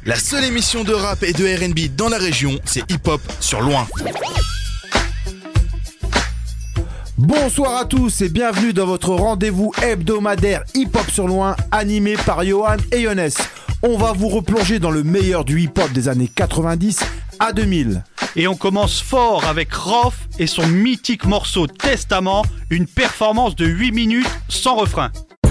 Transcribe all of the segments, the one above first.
La seule émission de rap et de R&B dans la région, c'est Hip Hop sur Loin. Bonsoir à tous et bienvenue dans votre rendez-vous hebdomadaire Hip Hop sur Loin, animé par Johan et Younes. On va vous replonger dans le meilleur du hip hop des années 90 à 2000. Et on commence fort avec Rof et son mythique morceau Testament, une performance de 8 minutes sans refrain.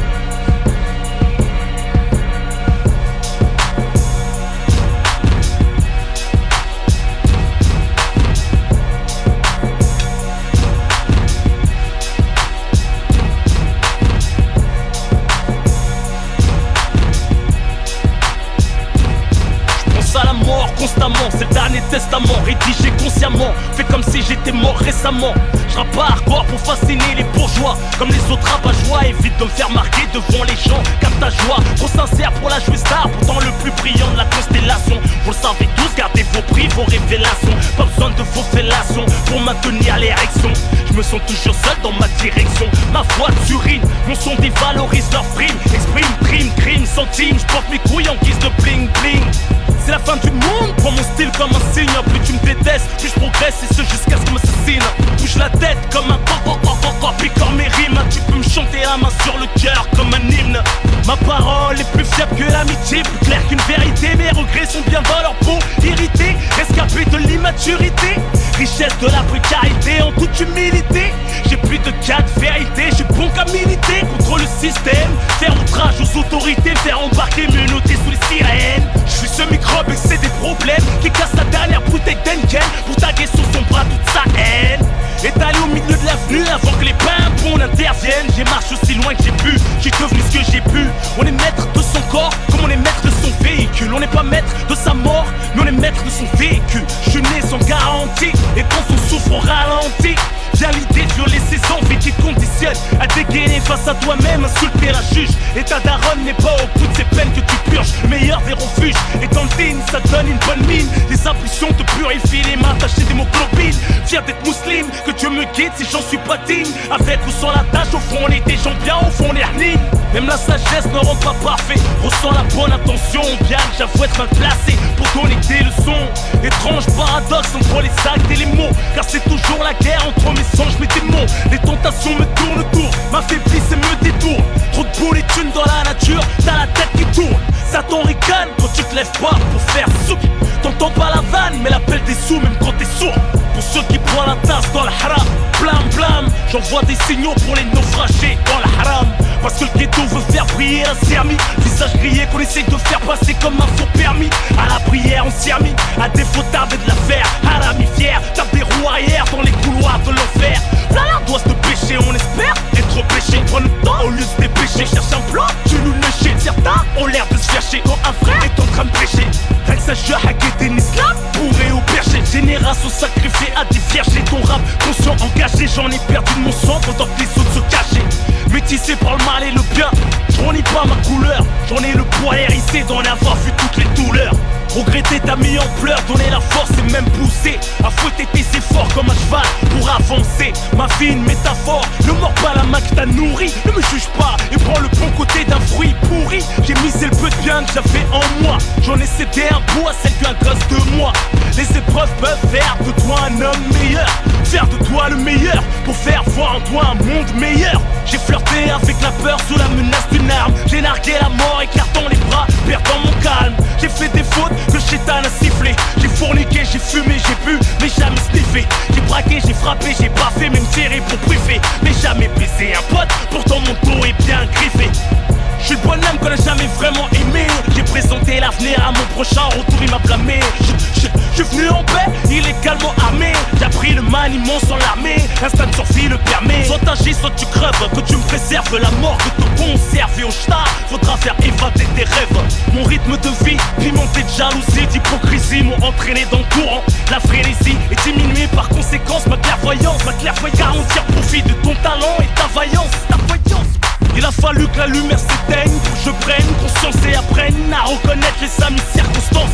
Constamment, c'est le dernier testament rédigé consciemment, fait comme si j'étais mort récemment. Je rappe pas hardcore pour fasciner les bourgeois, comme les autres rabat-joie, évite de me faire marquer devant les gens. Capte ta joie, trop sincère pour la jouer star, pourtant le plus brillant de la constellation. Vous le savez tous, gardez vos prix, vos révélations. Pas besoin de vos fellations pour maintenir l'érection. Je me sens toujours seul dans ma direction. Ma voix d'urine, mon son dévalorise leur prime. Exprime, crime, centime, je porte mes couilles en guise de bling bling. C'est la fin du monde, prends mon style comme un signe. Plus tu me détestes, plus je progresse et ce jusqu'à ce qu'on m'assassine. Bouge la tête comme un picore mes rimes. Tu peux me chanter la main sur le cœur comme un hymne. Ma parole est plus fiable que l'amitié, plus claire qu'une vérité. Mes regrets sont bien dans leur peau, irrités, rescapés de l'immaturité. Richesse de la précarité en toute humilité. J'ai plus de cas de vérité, j'ai bon qu'à militer contre le système. Faire outrage aux autorités, faire embarquer, me noter sous les sirènes. Je suis ce microbe et c'est des problèmes qui casse la dernière bouteille d'Henken pour taguer sous son bras toute sa haine. Étalé au milieu de l'avenue avant que les pimpons n'interviennent. J'ai marché aussi loin que j'ai pu, j'ai devenu ce que j'ai pu. On est maître de son corps comme on est maître de son véhicule. On n'est pas maître de sa mort, mais on est maître de son véhicule. Je suis né sans garantie et quand on souffre on ralentit. J'ai l'idée de violer ses envies qui te conditionnent à dégainer face à toi-même, insulter la juge. Et ta daronne n'est pas au bout de ces peines que tu purges. Le meilleur des refuges et dans le digne, ça donne une bonne mine. Les impulsions te purifient les mains tachées d'hémoglobine. Fier d'être musulman, que Dieu me guide si j'en suis pas digne. Avec ou sans la tâche, au fond on est des gens bien, au fond on est hargnés. Même la sagesse ne rend pas parfait. Ressens la bonne intention, bien que j'avoue être mal placé pour donner des leçons. Étrange paradoxe entre les actes et les mots, car c'est toujours la guerre entre mes songes, mes démons. Les tentations me tournent autour, m'affaiblissent et me détournent. Trop de boules et thunes dans la nature, t'as la tête qui tourne. Satan ricane quand tu te lèves pas pour faire sous. T'entends pas la vanne, mais l'appel des sous même quand t'es sourd. Pour ceux qui prennent la tasse dans le haram, blam, j'envoie des signaux pour les naufragés dans le haram. Parce que le ghetto veut faire briller un sermi, visage grillé qu'on essaye de faire passer comme un faux permis. À la prière on s'y a mis, à défaut tarder de la faire. Harami fier, tape des roues arrière dans les couloirs de l'enfer. Voilà doit se pécher, on espère être péché. Prends le temps au lieu de se dépêcher, cherche un plan, tu nous lécher. Certains ont l'air de se chercher quand un frère est en train de prêcher. Rien que ça je hacker en islam, bourré au perché. Génération sacrifiée à des vierges. Ton rap conscient engagé, j'en ai perdu de mon sang pendant que les autres se cachaient. Métissé par le mal et le bien, j'en ai pas ma couleur. J'en ai le poids hérissé d'en avoir vu toutes les douleurs. Regretter t'as mis en pleurs, donner la force et même pousser à fouetter tes efforts comme un cheval pour avancer. Ma vie une métaphore, ne mords pas la main que t'as nourri. Ne me juge pas et prends le bon côté d'un fruit pourri. J'ai misé le peu de bien que j'avais en moi. J'en ai cédé un bout à celle qu'un gosse de moi. Les épreuves peuvent faire de toi un homme meilleur, faire de toi le meilleur pour faire voir en toi un monde meilleur. J'ai flirté avec la peur sous la menace d'une arme. J'ai nargué la mort écartant les bras, perdant mon calme. J'ai fait des fautes que le chétan a sifflé. J'ai fourniqué, j'ai fumé, j'ai bu, mais jamais sniffé. J'ai braqué, j'ai frappé, j'ai baffé, même tiré pour priver. Mais jamais baisé un pote, pourtant mon dos est bien griffé. Je suis le bonhomme qu'on a jamais vraiment aimé. J'ai présenté l'avenir à mon prochain, retour il m'a blâmé. Je suis venu en paix, illégalement armé. J'ai appris le maniement sans l'armée, instinct de survie le permet. Soit t'agis, soit tu creves, que tu me préserves la mort, que te conserve. Et au shtar, faudra faire évader tes rêves. Mon rythme de vie, pimenté de jalousie, d'hypocrisie, m'ont entraîné dans le courant. La frénésie est diminuée par conséquence, ma clairvoyance. Garantir profit de ton talent et ta vaillance. Il a fallu que la lumière s'éteigne pour que je prenne conscience et apprenne à reconnaître les amis circonstances. En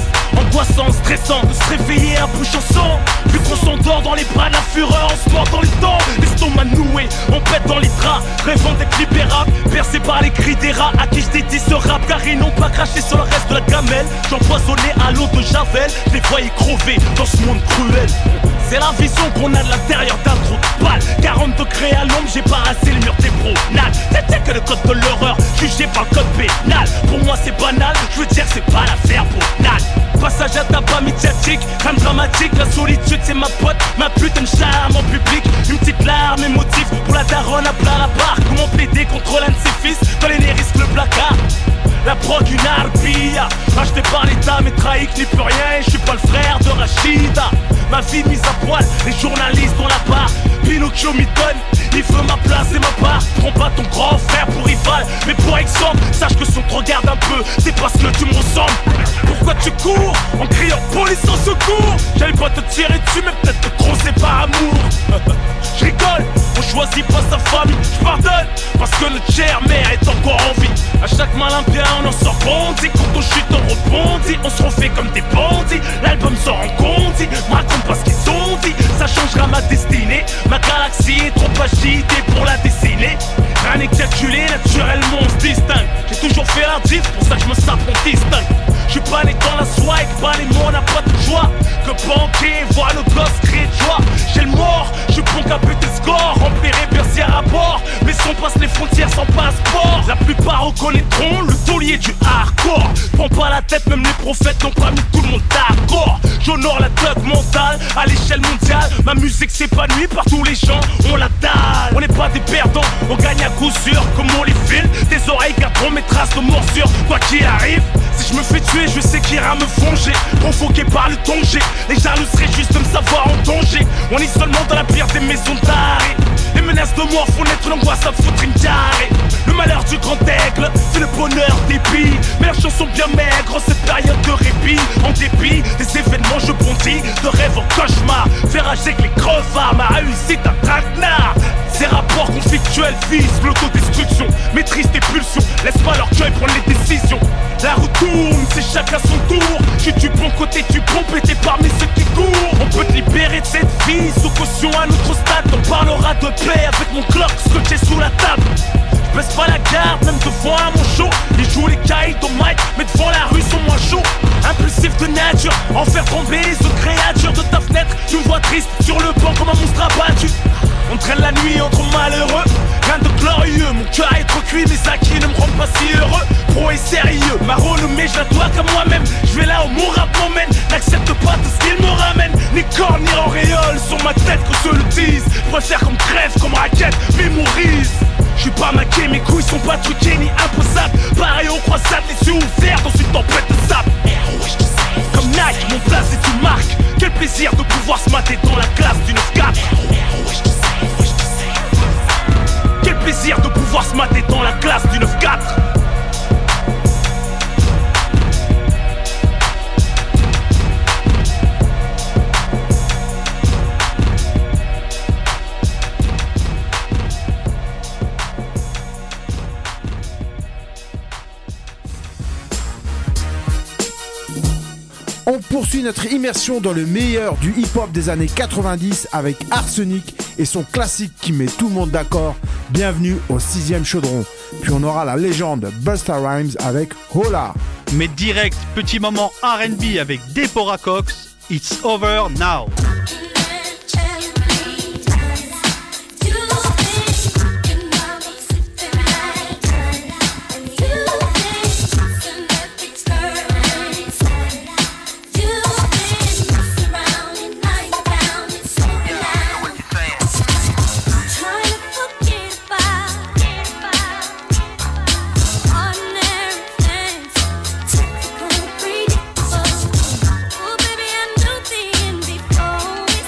angoissant, stressant de se réveiller à bouche en sang. Vu qu'on s'endort dans les bras de la fureur, on se mord dans les dents, l'estomac noué, on pète dans les draps, rêvant d'être libérable, percé par les cris des rats à qui je dédie ce rap, car ils n'ont pas craché sur le reste de la gamelle. J'empoisonnais à l'eau de Javel, je les voyais crever dans ce monde cruel. C'est la vision qu'on a de l'intérieur d'un trou de balle. 40 degrés à l'ombre, j'ai parassé le mur des bronades. C'était que le code de l'horreur, jugé par le code pénal. Pour moi c'est banal, je veux dire que c'est pas l'affaire banale. Passage à tabac médiatique, crème dramatique. La solitude c'est ma pote, ma pute me charme en public. Une petite larme émotive pour la daronne à plat la barre. Comment plaider contre l'un de ses fils quand l'aîné risque le placard. La prog une harpia, racheté par l'état mais trahi que n'y peut rien. Je suis pas le frère de Rachida. Ma vie mise à poil, les journalistes ont la barre. Pinocchio m'y donne, il veut ma place et ma part. Prends pas ton grand frère pour rival, mais pour exemple, sache que si on te regarde un peu, c'est parce que tu me ressembles. Pourquoi tu cours en criant police au secours? J'allais pas te tirer dessus mais peut-être te crosser par amour. Je rigole, on choisit pas sa famille. Je pardonne parce que notre chère mère est encore en vie. À chaque malin bien on en sort grandi. Quand on chute on rebondit, on se refait comme des bandits. L'album sort en condi, me raconte pas ce qu'ils ont dit. Ça changera ma destinée, ma galaxie est trop agitée pour la dessiner. Rien n'est calculé, naturellement on se distingue. J'ai toujours fait la diff, pour ça que je me sape on distingue. Je suis pas né dans la soie et que pas les mots n'a pas de joie. Que banquer, voir nos gosses crier de joie. J'ai le mort, je suis bon qu'à buter le score. Remplir et bercière à bord, mais si on passe les frontières sans passeport. La plupart reconnaîtront le taulier du hardcore. Prends pas la tête, même les prophètes n'ont pas mis tout le monde d'accord. J'honore la thug mentale à l'échelle mondiale. Ma musique s'épanouit par tous les gens, on la dalle. On n'est pas des perdants, on gagne à coup sûr. Comme on les file, des oreilles garderont mes traces de morsure. Quoi qu'il arrive, si je me fais tuer, je sais qu'il ira me fonger. Provoqué par le danger, les jaloux seraient juste de me savoir en danger. On est seulement dans la pire des maisons d'arrêt. Les menaces de mort font naître l'angoisse à foutre une diarrhée. Le malheur du grand aigle, c'est le bonheur des billes. Mais leurs chansons bien maigres, cette période de répit. En dépit des événements, je bondis de rêve en cauchemar. Faire agir que les crevards, ma réussite un traquenard. Ces rapports conflictuels visent l'autodestruction. Maîtrise tes pulsions, laisse pas l'orgueil prendre les décisions. La roue tourne, c'est chacun son tour. Je suis du bon côté, tu pompes et t'es parmi ceux qui courent. On peut te libérer de cette vie, sous caution à notre stade. On parlera de paix avec mon clock scotché sous la table. Je baisse pas la garde, même devant un mon show. Ils jouent les cailles au mic, mais devant la rue sont moins chauds. Impulsif de nature, en faire tomber les autres créatures de ta fenêtre. Tu me vois triste sur le banc comme un monstre abattu. On traîne la nuit entre malheureux. Rien de glorieux, mon cœur est trop cuit. Mes acquis ne me rendent pas si heureux. Pro et sérieux, ma renommée je la dois qu'à moi-même. Je vais là où mon rap m'emmène. N'accepte pas tout ce qu'il me ramène. Ni corps ni auréole sur ma tête que je le dise. Préfère qu'on me crève comme raquette, mémorise. Je suis pas maqué, mes couilles sont pas truquées ni imposables. Pareil aux croisades, les yeux ouverts dans une tempête de sable. Comme Nike, mon place est une marque. Quel plaisir de pouvoir se mater dans la classe du 9-4. Quel plaisir de pouvoir se mater dans la classe du 9-4. On poursuit notre immersion dans le meilleur du hip-hop des années 90 avec Arsenic et son classique qui met tout le monde d'accord. Bienvenue au 6ème chaudron. Puis on aura la légende Busta Rhymes avec Hola. Mais direct, petit moment R&B avec Deborah Cox, It's Over Now. Oh, baby, I knew the end before.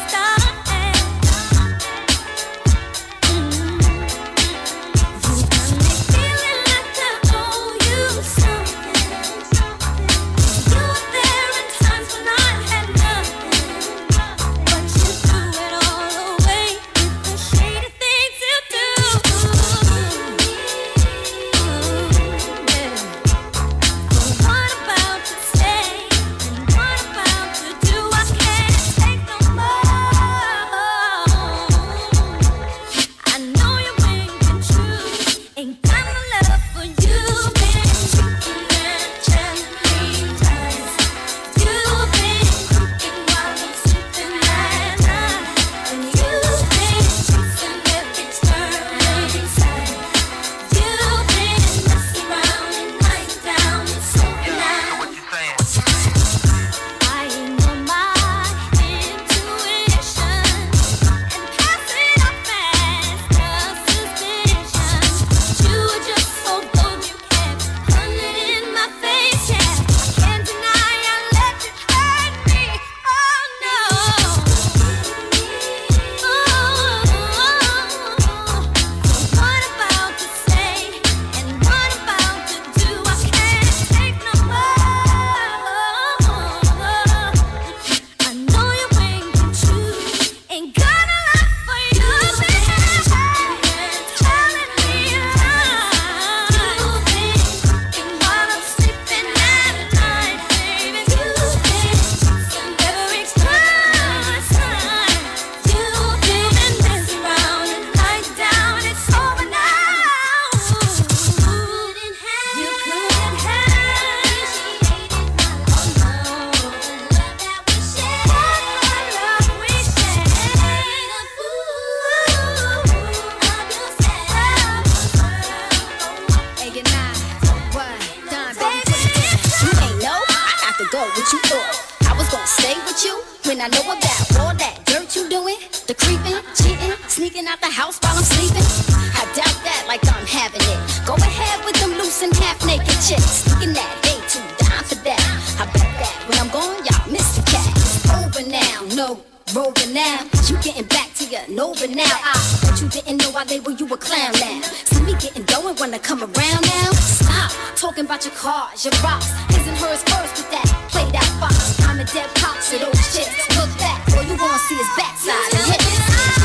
to go. What you thought I was gonna stay with you when I know about all that dirt you doing? The creeping, cheating, sneaking out the house while I'm sleeping. I doubt that like I'm having it. Go ahead with them loose and half naked chicks. Thinking that they too down for that. I bet that when I'm gone, y'all miss the cat. Over now, no. Rover now, you getting back to your Nova now. I bet you didn't know I labeled you a clown now. See me getting going when I come around now. Stop talking about your cars, your rocks. His and hers first with that played out box. I'm a dead pox of those chicks. Look back, all you wanna see is backside and hips.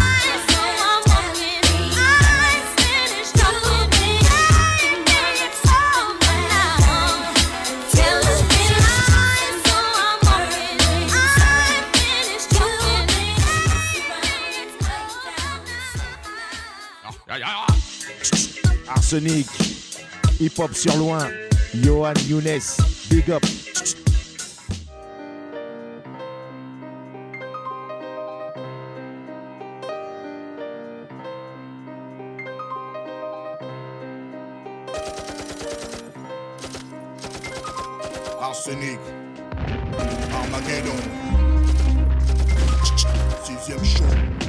Arsenic, hip-hop sur loin, Yohan Younes, big up. Arsenic, Armageddon, 6ème show.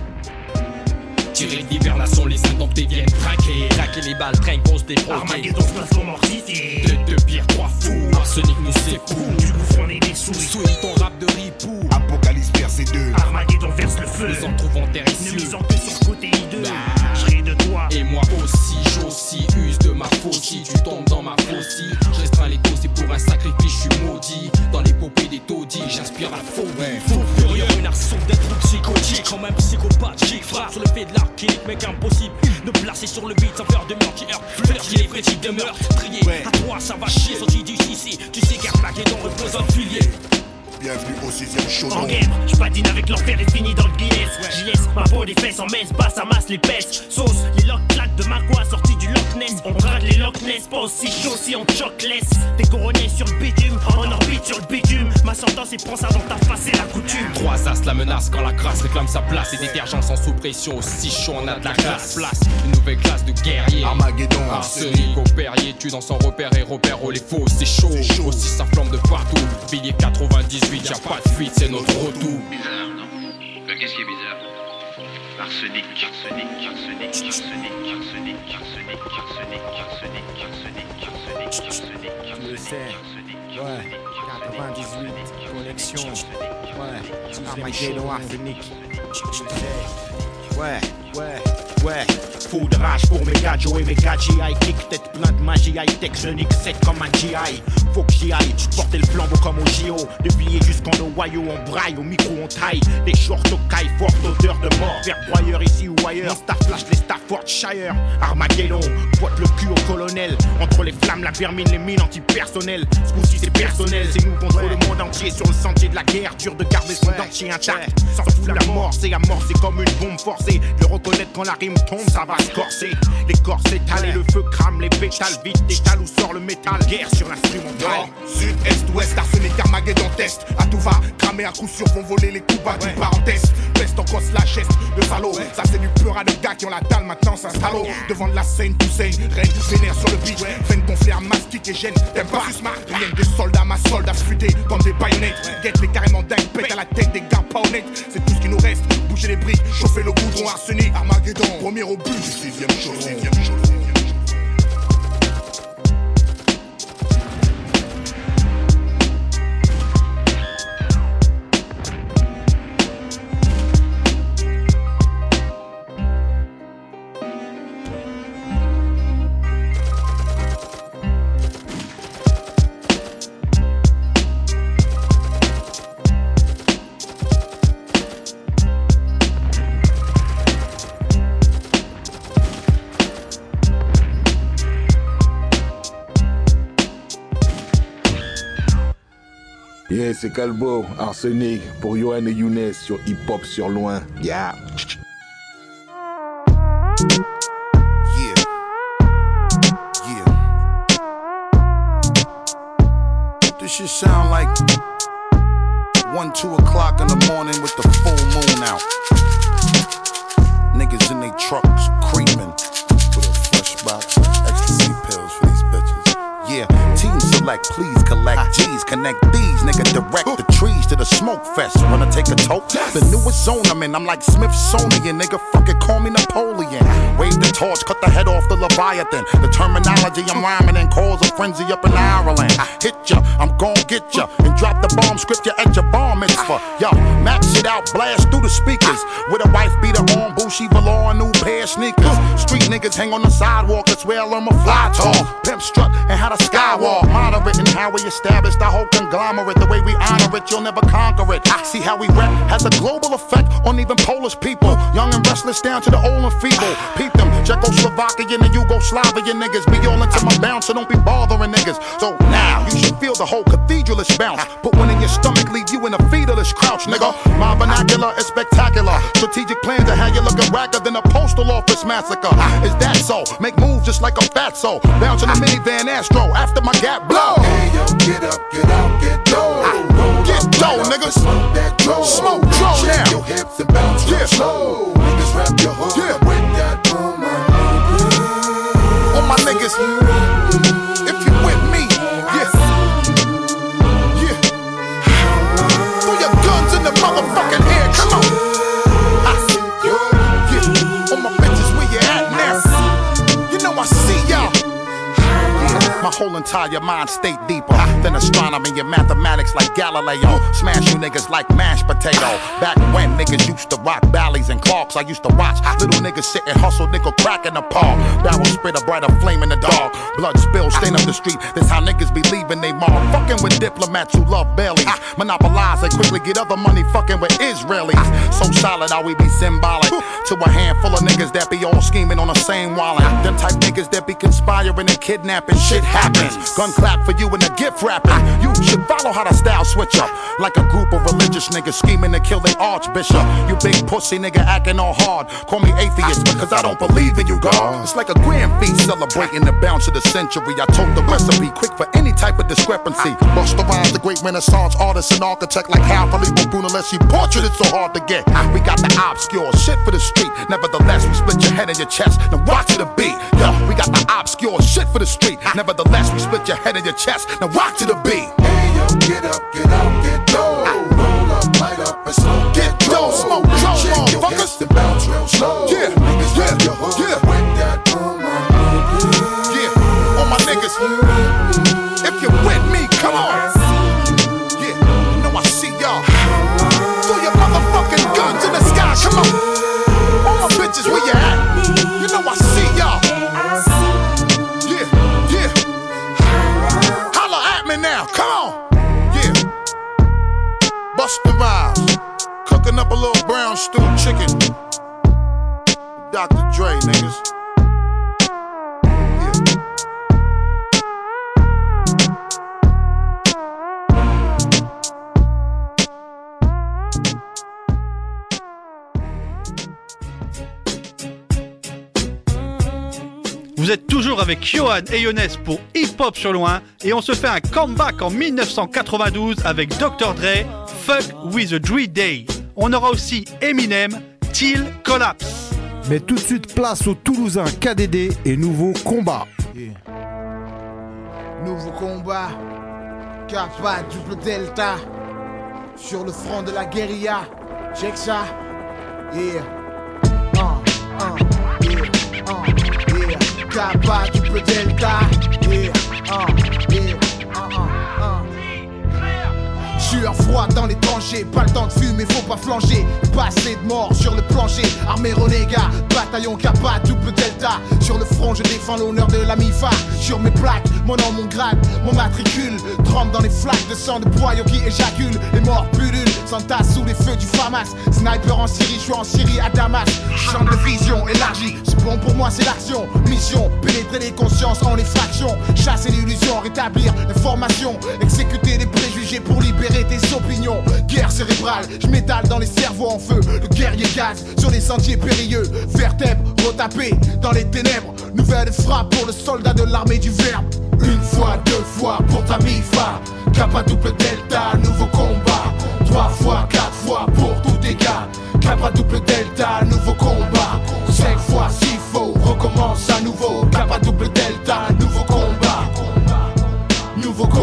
Tirer d'hibernation, les indomptés viennent traquer. Traquer les balles, traîne, pose des proquets. Armageddon se place pour mortité. Deux pires, trois fous. Arsenic nous secoue. Du coup, on est des souris. Souris ton rap de ripou. Apocalypse percé 2. Armageddon verse le feu. Nous en trouvons terre Ne ici. misant que sur côté hideux. J'serai de toi. Et moi aussi, j'aussi use de ma faucille. Tu tombes dans ma faucille. Je restreins les doses, c'est pour un sacrifice, je suis maudit. Dans l'épopée des taudis, j'inspire la phobie. Fou furieux, une arson d'être psychotique. Comme un psychopathe qui frappe sur le fait de l'archélique. Mec impossible de placer sur le beat sans peur de meurtre qui heurte. Flirty les critiques de meurtre. Trier, à toi ça va chier. Sorti du ici, tu sais qu'Armageddon repose un pilier. Bienvenue au 6ème show. En guerre, j'patine avec l'enfer et fini dans le Guinness. J'y laisse ma peau des fesses en messe, basse, amasse les pêches. Sauce, les locks claques de Marquois sortis du Loch Ness. On brade les Loch Ness, pas aussi chaud si on choque laisse. T'es couronné sur le bitume, en orbite sur le bitume. Ma sentence est prends ça dans ta face, c'est la coutume. Trois as la menace quand la crasse réclame sa place. Et détergents sans sous-pression, aussi chaud on a de la classe. Place, une nouvelle classe de guerriers. Armageddon, Arsenic au Perrier, tu dans sans repère et repère oh les faux, c'est chaud. Aussi ça flambe de partout. Billet 98, y'a pas de fuite, c'est notre retour. Bizarre, non? Qu'est-ce qui est bizarre? Arsenic, arsenic, arsenic, arsenic, arsenic, arsenic, arsenic, arsenic, arsenic, arsenic, arsenic. Je le sais, ouais, 98, connexion, ouais, Armageddon, Arsenic, je le sais, ouais. Fou de rage pour mes gars, Joe et mes gars, GI kick, tête plein de magie, high-tech, je nique 7 comme un GI. Faut que j'y aille, porter le flambeau comme au JO. De billets jusqu'en Ohio, on braille, au micro on taille. Des shorts au caille, forte odeur de mort. Vers broyeur ici ou ailleurs, Star Flash, les Staffordshire. Armageddon, boite le cul au colonel. Entre les flammes, la vermine, les mines antipersonnelles. Ce coup-ci c'est personnel, c'est nous contre le monde entier. Sur le sentier de la guerre, dur de garder son dentier intact. S'en fout la mort, c'est comme une bombe forcée. Le reconnaître quand la rime tombe, ça va se corser. Les corps s'étalent et le feu crame les pétales. Vite d'étale où sort le métal. Guerre sur l'instrumental. Nord, sud, est, ouest, Arsenic, Armageddon, test. À tout va, cramer à coup sûr, vont voler les coups bas du parenthèse. Peste en cause la geste, le salaud. Ça c'est du peur à de gars qui ont la dalle, maintenant s'installe. Devant de la scène, Toussaint, reine, vénère sur le beat. Veine gonflée à masse, kick et gêne. T'aimes pas, rien que des soldats, ma soldat futés comme des baïonnettes. Guette les carrément dingues, pète à la tête des gars pas honnêtes. C'est tout ce qui nous reste, bouger les briques, chauffer le goudron, Arsenic, Armageddon. Premier au but, 6ème show, 6ème show. Yeah, c'est Calbo, Arsenic, pour Yohan et Younes sur Hip Hop sur loin. Yeah. This shit sound like 1, 2 o'clock in the morning with the full moon out. Niggas in they trucks creeping with a fresh box of ecstasy pills for these bitches. Yeah, teens select, please collect G's, connect these, nigga, direct the trees to the smoke fest. Wanna take a toke? The newest zone I'm in, I'm like Smithsonian, nigga, fuck it, call me Napoleon. Wave the torch, cut the head off the Leviathan. The terminology I'm rhyming in cause a frenzy up in Ireland. I hit ya, I'm gon' get ya, and drop the bomb script ya at your bar mitzvah. Yo, max it out, blast through the speakers. With a wife beater on, Bushy velour, a new pair of sneakers. Street niggas hang on the sidewalk, that's where I learn my fly talk. Pimp strut and how the skywalk. Moderate and how we established our whole conglomerate. The way we honor it, you'll never conquer it. I see how we rap has a global effect on even Polish people. Young and restless down to the old and feeble. Peep them, Czechoslovakian and Yugoslavian niggas. Be all into my bounce, so don't be bothering niggas. So now, you should feel the whole cathedralish bounce. Put one in your stomach, leave you in a fetalist crouch, nigga. My vernacular is spectacular. Strategic plans are how you looking racker than a postal office massacre. Is that so? Make moves just like a fatso. Bounce in a minivan Astro after my gap blow. Hey yo, get up, get out, get dough. Get dough, nigga. Smoke that dough. Smoke dough now. Shake your hips and bounce real slow. Niggas rap your hood with that boom. All my niggas, if you with me, yeah. Throw your guns in the motherfucking air, come on. All my bitches, where you at now? You know I see y'all. My whole entire mind state deeper than astronomy and mathematics like Galileo. Smash you niggas like mashed potato. Back when niggas used to rock Bally's and Clarks, I used to watch little niggas sit and hustle nickel crack in the paw. Barrel spit a brighter flame in the dark. Blood spill, stain up the street. That's how niggas be leaving they mark. Fucking with diplomats who love bellies. Monopolize and quickly get other money fucking with Israelis. So solid how we be symbolic to a handful of niggas that be all scheming on the same wallet. Them type niggas that be conspiring and kidnapping. Shit happens. Gun clap for you and a gift wrapping. You should follow how the style switch up. Like a group of religious niggas scheming to kill their archbishop. You big pussy nigga acting all hard. Call me atheist because I don't believe in you, God. It's like a grand feast celebrating the bounce of the century. I told the recipe quick for any type of discrepancy. Busta Rhymes, the great Renaissance artist and architect like Hal Filippo Brunelleschi. Portrait it's so hard to get. We got the obscure shit for the street. Nevertheless, we split your head and your chest. Now rock to the beat. Yo, we got the obscure shit for the street. Nevertheless, we split your head and your chest. Now rock to the beat. Hey yo, get up, get out, get dough. Roll up, light up, and smoke. Get dough, smoke dough, shake your hips motherfuckers. and bounce real slow. Yeah, niggas rap your hood with that boom. Yeah, all my niggas, if you're with me, come on. Yeah, you know I see y'all. Throw your motherfucking guns in the sky, come on. All my bitches, where you at? You know I see y'all. Yeah. Holla at me now, come on. Yeah. Busta Rhymes, cooking up a little brown stew chicken. Dr. Dre, niggas. Vous êtes toujours avec Yohan et Younes pour Hip Hop sur Loin et on se fait un comeback en 1992 avec Dr. Dre, Fuck with a Dre Day. On aura aussi Eminem, Till Collapse. Mais tout de suite, place aux Toulousains KDD et nouveau combat. Yeah. Nouveau combat, Kappa, double delta, sur le front de la guérilla. Check ça, yeah. Kappa, double delta, yeah. Sueur froide dans les tranchées, pas le temps de fumer, faut pas flancher. Passé de mort sur le plancher, armée renégat, bataillon Kappa, double delta. Sur le front, je défends l'honneur de la MIFA. Sur mes plaques, mon nom, mon grade, mon matricule. Trempe dans les flaques de sang de boyaux qui éjaculent. Les morts pullulent, s'entassent sous les feux du FAMAS. Sniper en Syrie, je suis en Syrie à Damas. Champ de vision élargi, c'est bon pour moi, c'est l'action. Mission, pénétrer les consciences en effraction. Chasser l'illusion, rétablir l'information. Exécuter les préjugés pour libérer tes opinions. Guerre cérébrale, je m'étale dans les cerveaux en feu. Le guerrier gaz sur les sentiers périlleux. Vertèbres retapées dans les ténèbres. Nouvelle frappe pour le soldat de l'armée du verbe. Une fois, deux fois pour ta MIFA. Kappa double delta, nouveau combat. 3 fois, 4 fois pour tous tes gars. Kappa double delta, nouveau combat. 5 fois s'il faut, recommence à nouveau. Kappa double delta, nouveau combat. Nouveau combat.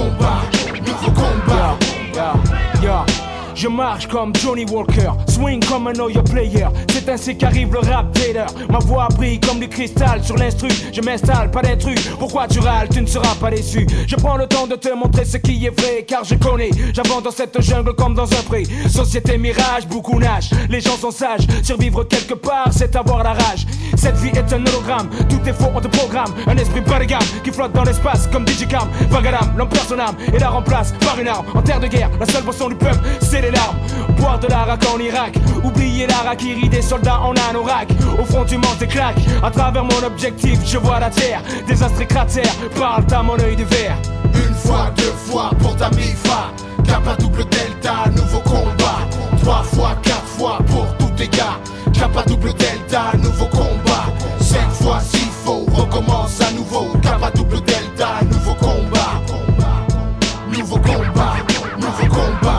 Je marche comme Johnny Walker, swing comme un know your player. C'est ainsi qu'arrive le rap trader. Ma voix brille comme du cristal sur l'instru. Je m'installe, pas d'intrus. Pourquoi tu râles, tu ne seras pas déçu. Je prends le temps de te montrer ce qui est vrai, car je connais. J'avance dans cette jungle comme dans un pré. Société mirage, beaucoup nagent. Les gens sont sages, survivre quelque part, c'est avoir la rage. Cette vie est un hologramme, tout est faux, on te programme. Un esprit bas de gamme qui flotte dans l'espace comme Digicam. Vagadam, l'homme perd son âme et la remplace par une arme. En terre de guerre, la seule boisson du peuple, c'est les larmes. Boire de l'arak en Irak, oublier l'Arakiri des soldats en anorak. Au front tu manges des claques, à travers mon objectif je vois la terre. Désastre et cratère, parle à mon œil de verre. Une fois, deux fois pour ta MIFA. Kappa double delta, nouveau combat. 3 fois, 4 fois pour tous tes gars. Kappa double delta, nouveau combat. 5 fois s'il faut, recommence à nouveau. Kappa double delta, nouveau combat. Nouveau combat, nouveau combat.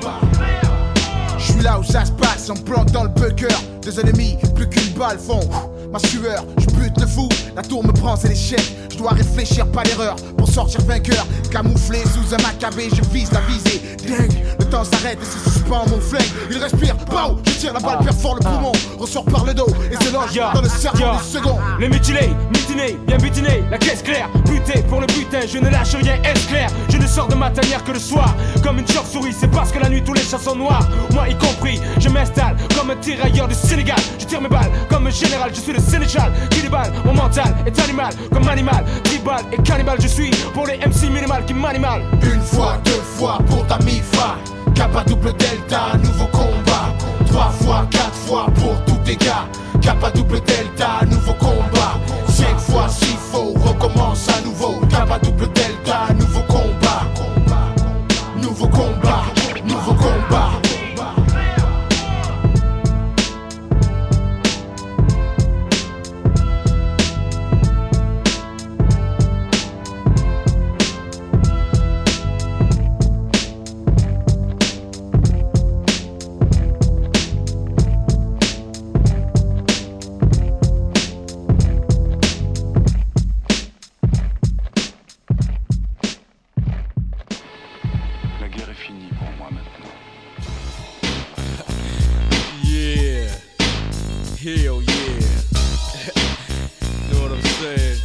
J'suis là où ça se passe, on plante dans le bunker. Deux ennemis, plus qu'une balle font ma sueur, je bute le fou, la tour me prend, c'est l'échec. Je dois réfléchir, pas l'erreur, pour sortir vainqueur. Camouflé sous un macabé, je vise la visée. Dingue, le temps s'arrête et se suspend mon flingue. Il respire, pow, je tire la balle, perfore le poumon. Ressort par le dos et se loge dans le cerveau du second. Les mutilés, mutinés, bien butinés, la caisse claire. Buté pour le butin, je ne lâche rien, est clair. Je ne sors de ma tanière que le soir. Comme une chauve-souris, c'est parce que la nuit tous les chats sont noirs. Moi y compris, je m'installe comme un tirailleur du Sénégal. Je tire mes balles comme un général, je suis le Sénéchal qui déballe, mon mental est animal, comme animal, tribal et cannibal. Je suis pour les MC minimal qui m'animal. Une fois, deux fois pour ta MIFA. Kappa double delta, nouveau combat. 3 fois, 4 fois pour tous tes gars. Kappa double delta, nouveau combat. 5 fois s'il faut, recommence à nouveau. Kappa double delta, nouveau combat. Nouveau combat, nouveau combat. Hell yeah. Know what I'm saying?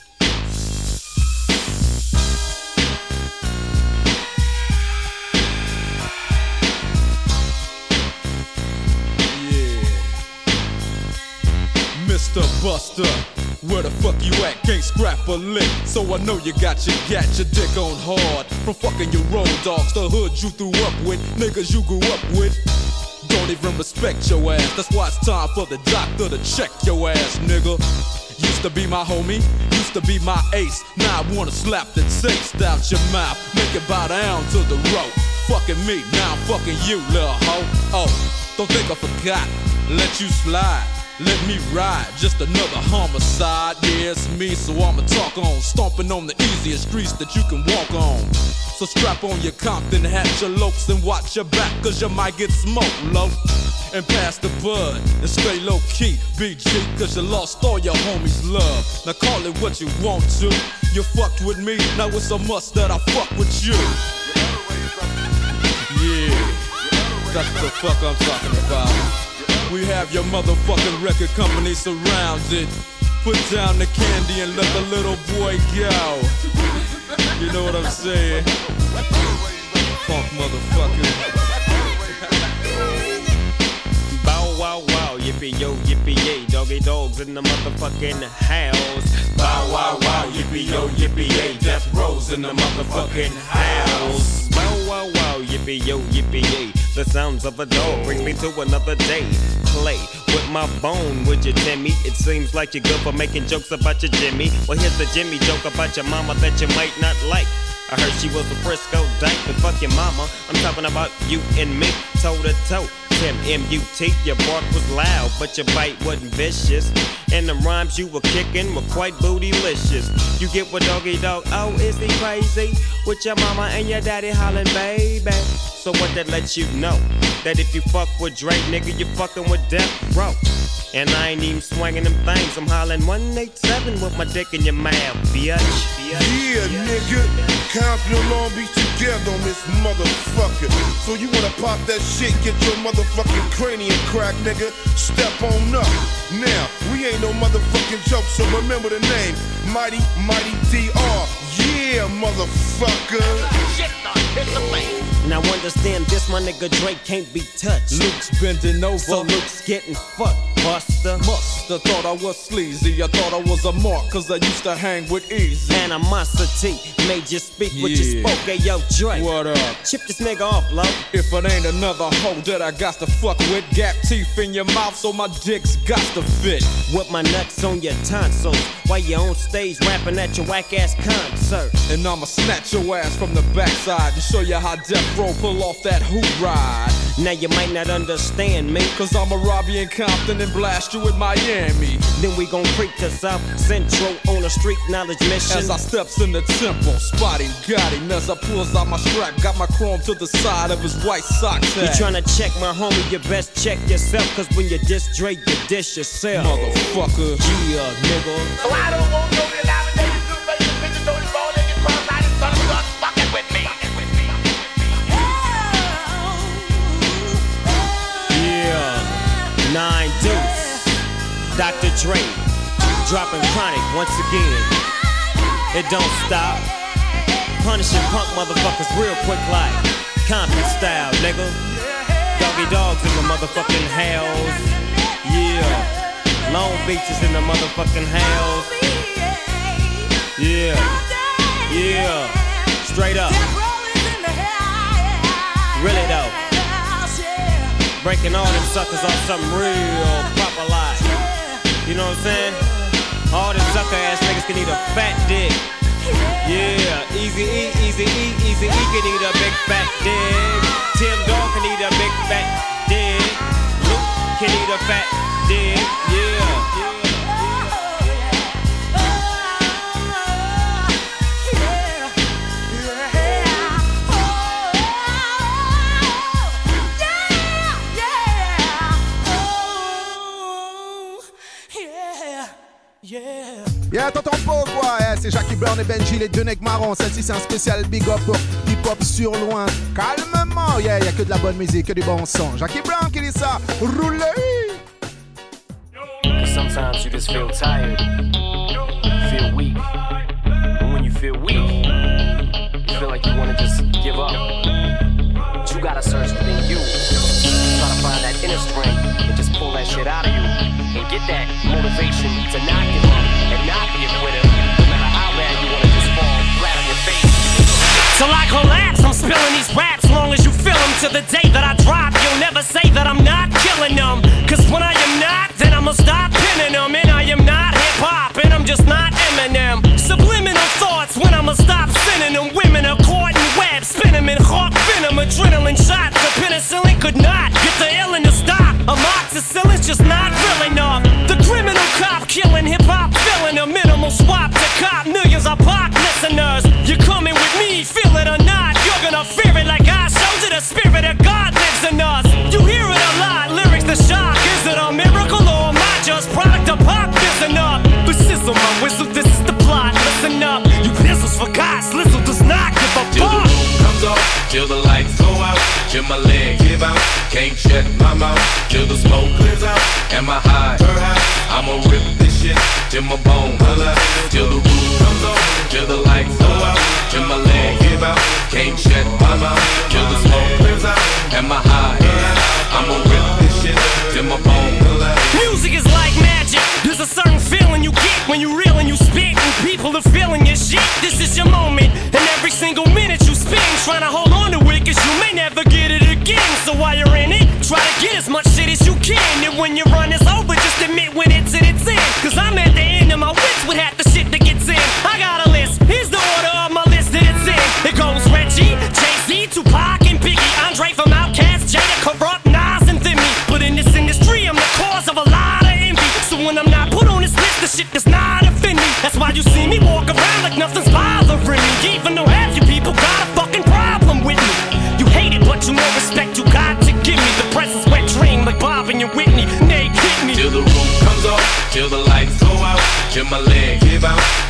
Yeah. Mr. Buster, where the fuck you at? Can't scrap a lick, so I know you got your dick on hard. From fucking your road dogs, the hood you threw up with, niggas you grew up with. Don't even respect your ass. That's why it's time for the doctor to check your ass, nigga. Used to be my homie, used to be my ace. Now I wanna slap the taste out your mouth, make it bow down to the rope. Fucking me, now I'm fucking you, little hoe. Oh, don't think I forgot, let you slide. Let me ride, just another homicide. Yeah, it's me, so I'ma talk on. Stomping on the easiest streets that you can walk on. So strap on your Compton hat, your lokes, and watch your back, cause you might get smoked, low. And pass the bud, and stay low key, BG, cause you lost all your homies' love. Now call it what you want to. You fucked with me, now it's a must that I fuck with you. Yeah, that's what the fuck I'm talking about. We have your motherfucking record company surrounded. Put down the candy and let the little boy go. You know what I'm saying? Funk motherfucker. Bow wow wow, yippee yo, yippee yay. Doggy dogs in the motherfucking house. Bow wow wow, yippee yo, yippee yay. Death Row's in the motherfucking house. Bow wow wow, yippee yo, yippee yay. The sounds of a dog bring me to another day. Play with my bone, would you, Timmy? It seems like you're good for making jokes about your Jimmy. Well, here's the Jimmy joke about your mama that you might not like. I heard she was a Frisco dyke, but fuck your mama. I'm talking about you and me, toe to toe. Tim M.U.T. Your bark was loud, but your bite wasn't vicious. And the rhymes you were kicking were quite bootylicious. You get what doggy dog, oh, is he crazy? With your mama and your daddy hollering, baby. So what that lets you know? That if you fuck with Drake, nigga, you fucking with Death Row. And I ain't even swinging them things. I'm hollering 187 with my dick in your mouth, bitch. Yeah, nigga. Compton and Long Beach together on this motherfucker. So you wanna pop that shit, get your motherfucking cranium cracked, nigga. Step on up. Now, we ain't no motherfucking joke, so remember the name. Mighty, Mighty DR. Yeah, motherfucker. Shit, it's a thing. Now understand this, my nigga Drake can't be touched. Luke's bending over, so Luke's getting fucked, buster. Musta thought I was sleazy, I thought I was a mark, cause I used to hang with Easy. Animosity made you speak what you spoke, hey yo Drake. What up? Chip this nigga off, love. If it ain't another hoe that I got to fuck with, gap teeth in your mouth so my dick's got to fit. With my nuts on your tonsils, while you on stage rapping at your whack ass concert. And I'ma snatch your ass from the backside and show you how Death Row pull off that hoot ride. Now you might not understand me, cause I'ma rob you in Compton and blast you in Miami. Then we gon' creep to South Central on a street knowledge mission. As I steps in the temple, spotting got him as I pulls out my strap, got my chrome to the side of his white socks. You tryna check my homie, you best check yourself, cause when you diss Drake, you diss yourself. Motherfucker. Yeah, nigga. So I don't want no denomination, two faces, bitches, don't fall in your cross, I just thought about fucking with me. Yeah, 9 Deuce, Dr. Dre, dropping Chronic once again. It don't stop. Punishing punk motherfuckers real quick like Compton style, nigga. Doggy dogs in the motherfucking house. Yeah, Long Beach is in the motherfucking house. Yeah, yeah, straight up. Really though. Breaking all them suckers off something real proper like. You know what I'm saying? All them sucker ass niggas can eat a fat dick. Yeah, Easy E, Easy E, Easy E can eat a big fat dick. Tim Dog can eat a big fat dick. Luke can eat a fat dick. Yeah. Yeah, t'entends pas ou quoi? Yeah, c'est Jackie Brown et Benji, les deux necks marrons. Celle-ci c'est un spécial big up pour hip-hop sur loin. Calmement, yeah, y'a que de la bonne musique, que du bon son. Jackie Brown qui dit ça, roulez! Sometimes you just feel tired, feel weak. And when you feel weak, you feel like you wanna just give up. But you gotta search within you. Try to find that inner strength and just pull that shit out of you. And get that motivation to not give up and not be a quitter, no matter how bad you wanna just fall flat on your face. Till I collapse, I'm spilling these raps long as you feel them. To the day that I drop, you'll never say that I'm not killing them. Cause when I am not, then I'ma stop pinning them. And I am not hip-hop, and I'm just not Eminem. Subliminal thoughts when I'ma stop sending them. Women are caught in webs, spin them in hawk venom. Adrenaline shots, the penicillin could not get the illin to stop. Amoxicillin's just not real enough. The criminal cop killing hip-hop, filling a minimal swap to cop. Millions of pop listeners, you're coming with me, feel it or not. You're gonna fear it like I showed you. The spirit of God lives in us. You hear it a lot, lyrics the shock. Is it a miracle or am I just product of pop? Listen up, the sizzle, my whistle, this is the plot. Listen up, you pistols for God, Slizzle does not give a Till the fuck. moon comes off, till the lights go out, till my leg give out, can't shut my mouth, till the smoke clears out, and my high, I'ma rip this shit, till my bone holla, till the roof comes off, till the lights go out, till my leg give out, can't shut my mouth, till the smoke clears out, and my high, I'ma rip this shit, till my bone holla. Music is like magic. There's a certain feeling you get when you reel and you spit, and people are feeling your shit. This is your moment, and every single minute you spend trying to hold on to it, cause you may never get it again. So while you're in it, try to get as much shit as you can. And when your run is over, just admit when it's in its end. Cause I'm at the end of my wits with half the shit that gets in. I got a list, here's the order of my list that it's in. It goes Reggie, Jay-Z, Tupac, and Biggie, Andre from Outkast, Jada, Corrupt, Nas, and Thimmy. But in this industry, I'm the cause of a lot of envy. So when I'm not put on this list, the shit does not offend me. That's why you see me walk around like nothing's bothering me. Even though half you people got a fucking problem with me. You hate it, but you know respect you got to give me. The presence wet dream like Bob and your Whitney. Nate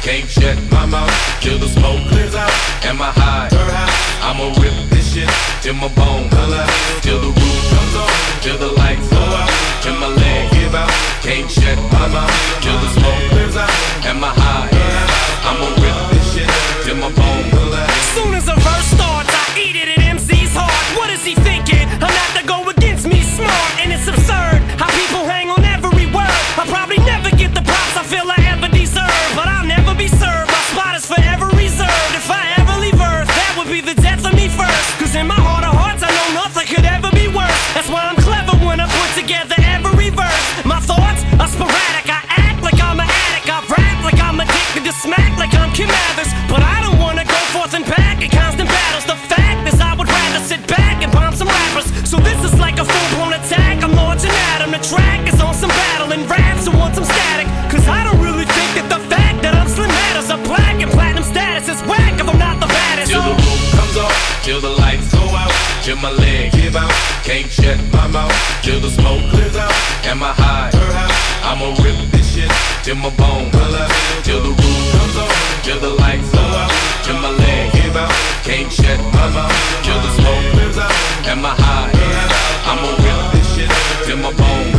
can't shut my mouth till the smoke clears out. Am I high? I'ma rip this shit till my bone till the roof comes on, till the lights go out, till my leg give out. Can't shut my mouth till the smoke clears out. Am I high? I'ma rip this shit till my bone Soon as a verse starts, I eat it at MC's heart. What is he thinking? I'm not to go against me smart, and it's absurd how people hang on every word. I'll probably never get the props I feel I ever deserve, but I'll never be served. My spot is forever reserved. If I ever leave Earth, that would be the death of me first. Cause in my heart of hearts, I know nothing could ever be worse. That's why I'm clever when I put together every verse. My thoughts are sporadic. I act like I'm an addict. I rap like I'm addicted to smack, like I'm Kim Mathers. But I don't wanna go forth and back in constant battles. The fact is I would rather sit back and bomb some rappers. So this is like a full-blown attack. I'm launching at him. The track is on some battle and raps who want some static. Cause I don't really think that the fact that I'm Slim matters. A black and platinum status is whack if I'm not the baddest. Till the roof comes off, till the lights go out, till my leg give out. Can't shut my mouth till the smoke clears out. Am I high? I'ma rip this shit till my bone till the roof comes off, till the lights go out, till my leg give out. Can't shut my mouth till the smoke clears out. Am I high? I'ma rip this shit till my bone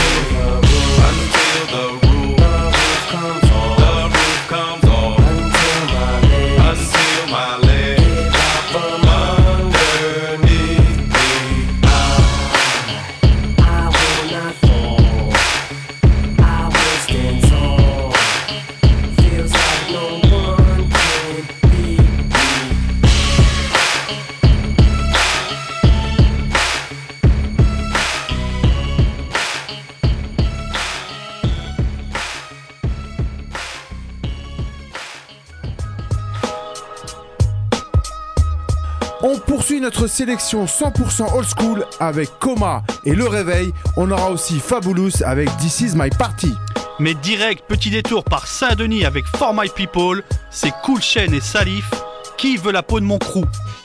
until the roof comes off. The roof comes off until my leg from underneath me. I will not fall. I will stand tall. Feels like no one can beat me. On poursuit notre sélection 100% old school avec Coma et Le Réveil. On aura aussi Fabulous avec This Is My Party. Mais direct, petit détour par Saint-Denis avec For My People, c'est Cool Chain et Salif. Qui veut la peau de mon crew?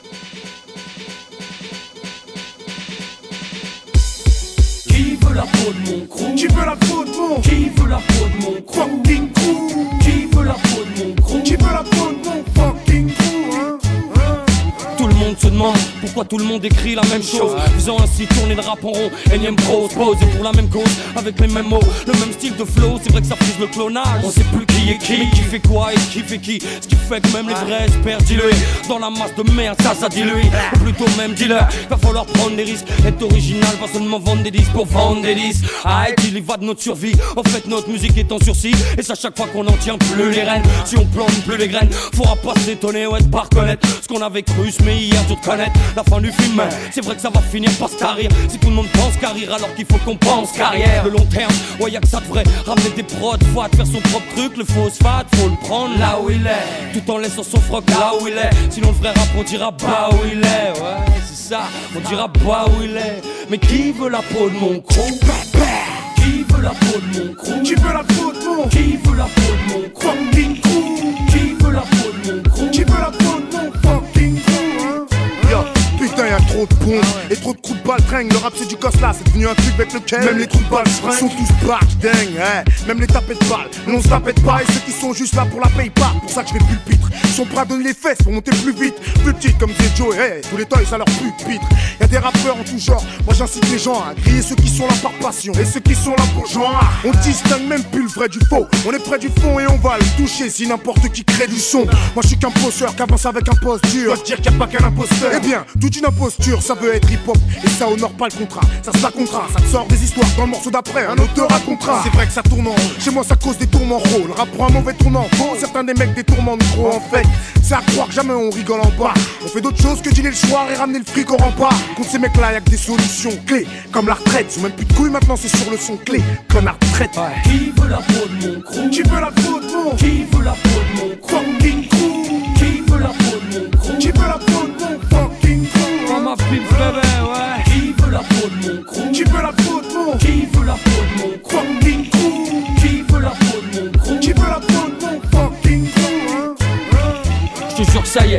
Qui veut la peau de mon crew? Qui veut la peau de mon? Qui veut la peau de mon crew? Fucking crew. Qui veut la peau de mon crew? Qui veut la peau de mon fucking crew, hein? Tout le monde se demande pourquoi tout le monde écrit la même chose, faisant ainsi tourner le rap en rond. Énième prose, posé pour la même cause, avec les mêmes mots, le même style de flow. C'est vrai que ça frise le clonage, on sait plus qui est qui, mais qui fait quoi et qui fait qui. Ce qui fait que même les vrais espèrent diluer dans la masse de merde, ça dilue. Ou plutôt même dealer, va falloir prendre des risques, être original, pas seulement vendre des disques pour vendre des disques. Ah, il y va de notre survie, en fait notre musique est en sursis, et c'est à chaque fois qu'on en tient plus les rênes. Si on plante plus les graines, faudra pas s'étonner, ouais, de pas reconnaître ce qu'on avait cru, mais hier dur de connaître la fin du film. C'est vrai que ça va finir par se tarir. Si tout le monde pense qu'à rire alors qu'il faut qu'on pense carrière. Le long terme, ouais y'a que ça devrait ramener des prods, fat, faire son propre truc. Le phosphate, faut le prendre là où il est, tout en laissant son froc là où il est. Sinon le vrai rap on dira bah où il est. Ouais c'est ça, on dira bah où il est. Mais qui veut la peau de mon crew? Qui veut la peau de mon crew? Qui veut la peau de mon? Qui veut la peau de mon crew? Fucking crew. Qui veut la peau de mon crew? Qui veut la peau de mon fucking crew, hein? Yo, putain y'a trop de bombes et trop de coups de balle tringue. Le rap c'est du gosse là, c'est devenu un truc avec lequel même les trous de balles sont tous barres dingue, hein. Même les tapés de balles, non on se tapette pas. Et ceux qui sont juste là pour la paye pas. Pour ça que je vais plus le pitre. Ils sont prêts à donner les fesses pour monter plus vite. Plus petit comme Zedjo et hey, tous les toys à leur pupitre. Y'a des rappeurs en tout genre, moi j'incite les gens à griller ceux qui sont là par passion et ceux qui sont là pour genre. On distingue même plus le vrai du faux. On est près du fond et on va le toucher si n'importe qui crée du son. Moi je suis qu'un poseur qui avance avec un poste dur. Dois te dire qu'il n'y a pas qu'un imposteur. Eh bien, toute une imposture, ça veut être hip-hop et ça honore pas le contrat. Ça se racontera, ça te sort des histoires dans le morceau d'après. Un auteur racontera. C'est vrai que ça tourne en rond. Chez moi ça cause des tourments rôles. Le rap prend un mauvais tournant. Bon, certains des mecs des tourments de trop en fait. C'est à croire que jamais on rigole en bas. On fait d'autres choses que dîner le soir et ramener le fric au rempart. Contre ces mecs là y'a que des solutions clés. Comme la retraite, ils ont même plus de couilles maintenant c'est sur le son clé. Connard traite. Qui veut la peau de mon crew? Qui veut la peau de mon? Qui veut la peau de mon crew? Fucking crew. Qui veut la peau de mon crew? Qui veut la peau de mon fucking crew? Oh ma pipe bébé, ouais. Qui veut la peau de mon crew? Qui veut la peau de mon? Qui veut la peau de mon crew? Fucking crew. Qui veut la peau de mon crew? Qui veut la peau de mon fucking crew, hein? Je te jure que ça y est, on y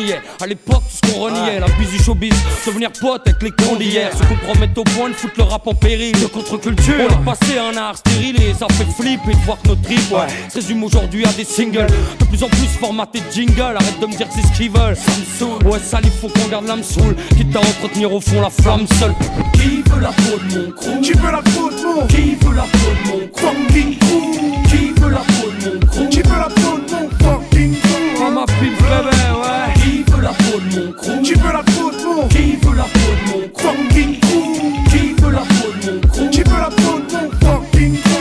riait. À l'époque, tout ce qu'on reniait, la bise du showbiz, devenir pote avec les cons d'hier. Ceux qu'on promet au point de foutre le rap en péril. De contre-culture, on a passé un art stérile et ça fait flipper de voir que notre trip se résume aujourd'hui à des singles. De plus en plus formatés de jingle. Arrête de me dire que c'est ce qu'ils veulent. Ouais, ça il faut qu'on garde l'âme saoule. Quitte à entretenir au fond la flamme seule. Qui veut la peau de mon crew? Qui veut la peau de mon? Qui veut la peau de mon fucking crew? Qui veut la peau de mon crew? Qui veut la peau de mon fucking crew? Oh ma pile bébé, ouais. Qui veut la peau de mon crew? Qui veut la peau de mon? Qui veut la peau de mon fucking crew? Qui veut la peau de mon crew? Qui veut la peau de mon fucking crew?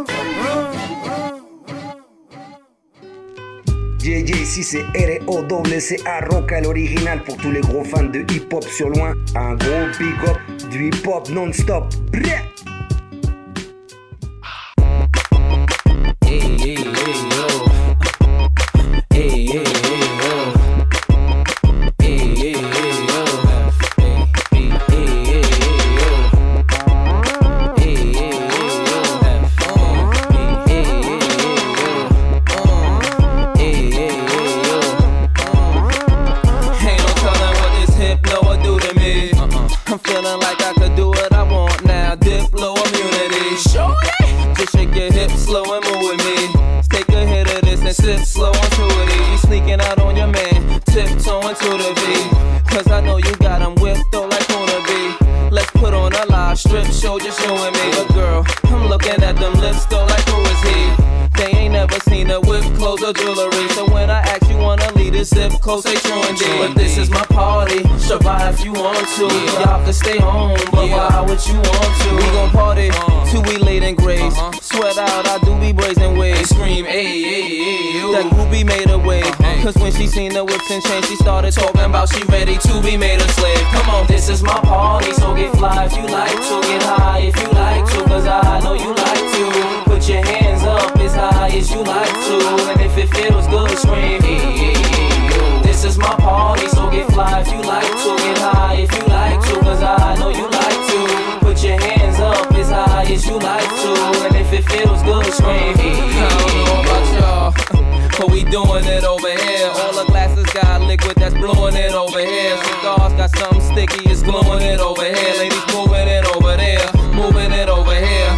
Yeah, ici c'est R.O.C.A. Roca, l'original pour tous les gros fans de hip-hop sur loin. Un gros big up du hip-hop non-stop. Brrr. Hey, hey, hey, yo. Hey, hey, hey, yo. Hey, hey, hey, yo. Hey, hey, hey, yo. Hey, hey, hey, yo. Hey, hey, hey, yo. Ain't no telling what this Hypno will do to me. I'm feeling like I could do what I want now. Diplo immunity. Just shake your hips slow and move with me. Take a hit of this and sip slow onto it. You sneaking out on your man, tiptoeing to the beat. Cause I know you got him whipped though like Kuna B. Let's put on a live strip show, just you and me. But girl, I'm looking at them lips though like who is he? They ain't never seen a whip, clothes or jewelry. So when I ask you wanna lead a zip close, they true indeed. But this is my party, survive if you want to. Y'all can stay home, but why would you want to? We gon' party till we late in grace. Sweat out, I do be brazen ways. Scream, ayy, ayy, ayy. That groupie made a wave. Cause when she seen the whips and chains, she started talking about she ready to be made a slave. Come on, this is my party, so get fly if you like to. Get high if you like to, cause I know you like to. Put your hands up as high as you like to. And if it feels good, scream, ayy, ayy, ayy. This is my party, so get fly if you like to. Get high if you like to, cause I know you like to. Put your hands up as high as you like to. And if it feels good, scream, ayy, ayy. I don't know about y'all, but we doing it over here. All the glasses got liquid that's blowing it over here. Cigars got something sticky, it's glowing it over here. Ladies moving it over there, moving it over here.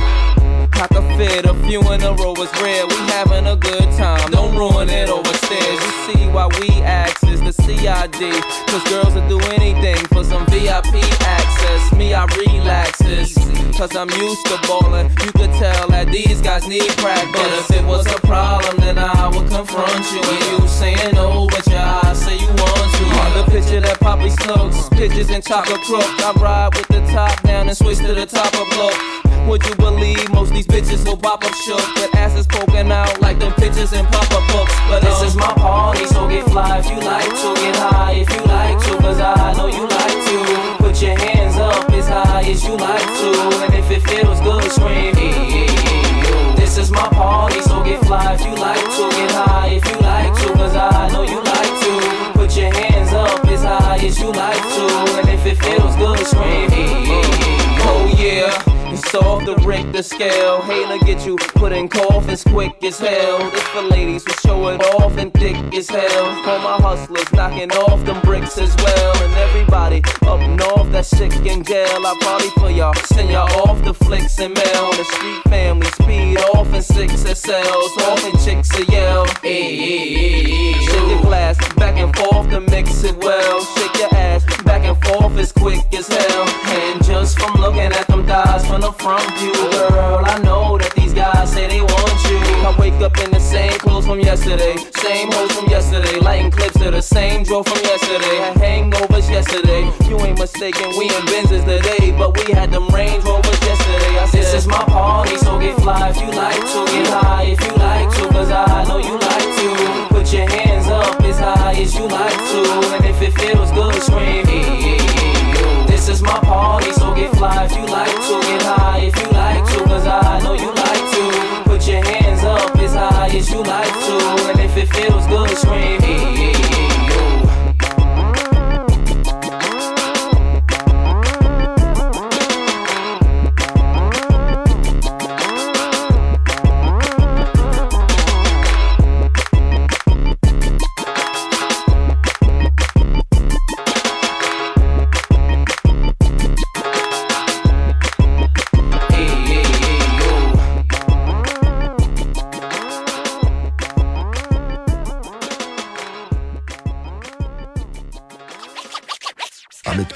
I can fit a few in a row, it's rare. We having a good time, don't ruin it over stairs. You see why we ask is the CID. Cause girls will do anything for some VIP access. Me, I relax this, cause I'm used to ballin'. You could tell that these guys need practice. But if it was a problem, then I would confront you. And you saying no, but your eyes say you want to. The picture that Poppy smokes, pictures in chocolate crook. I ride with the top down and switch to the top of look. Would you believe most these bitches will pop up shook with asses poking out like them pictures in pop-up books? But this is my party, so get fly if you like to. Get high if you like to, cause I know you like to. Put your hands up as high as you like to. And if it feels good, scream, ayy, ayy, ayy. This is my party, so get fly if you like to. Get high if you like to, cause I know you like to. Put your hands up as high as you like to. And if it feels good, scream, ayy, ayy, ayy. Oh yeah. It's off the Richter scale. Hate to get you put in coffins quick as hell. This for ladies who show it off and thick as hell. For my hustlers knocking off them bricks as well. And everybody up north that's sick in jail. I probably for y'all send y'all off the flicks and mail. The street family speed off in 6SLs. Off in chicks to yell. Hey, hey, hey, hey. Shake your glass back and forth to mix it well. Shake your ass back and forth as quick as hell. And just from looking at them thighs from the front view, girl, I know that these guys say they want you. I wake up in the same clothes from yesterday, same hoes from yesterday, lighting clips to the same draw from yesterday. Had hangovers yesterday, you ain't mistaken, we in Benzes today, but we had them Range Rovers yesterday. I said, this is my party, so get fly if you like to. Get high if you like to, cause I know you like to. Put your hands up as high as you like to. And if it feels good, scream, hey, hey, hey. This is my party, so get fly if you like to. Get high if you like to, cause I know you like to. Put your hands up as high as you like to. And if it feels good, scream, hey, hey, hey.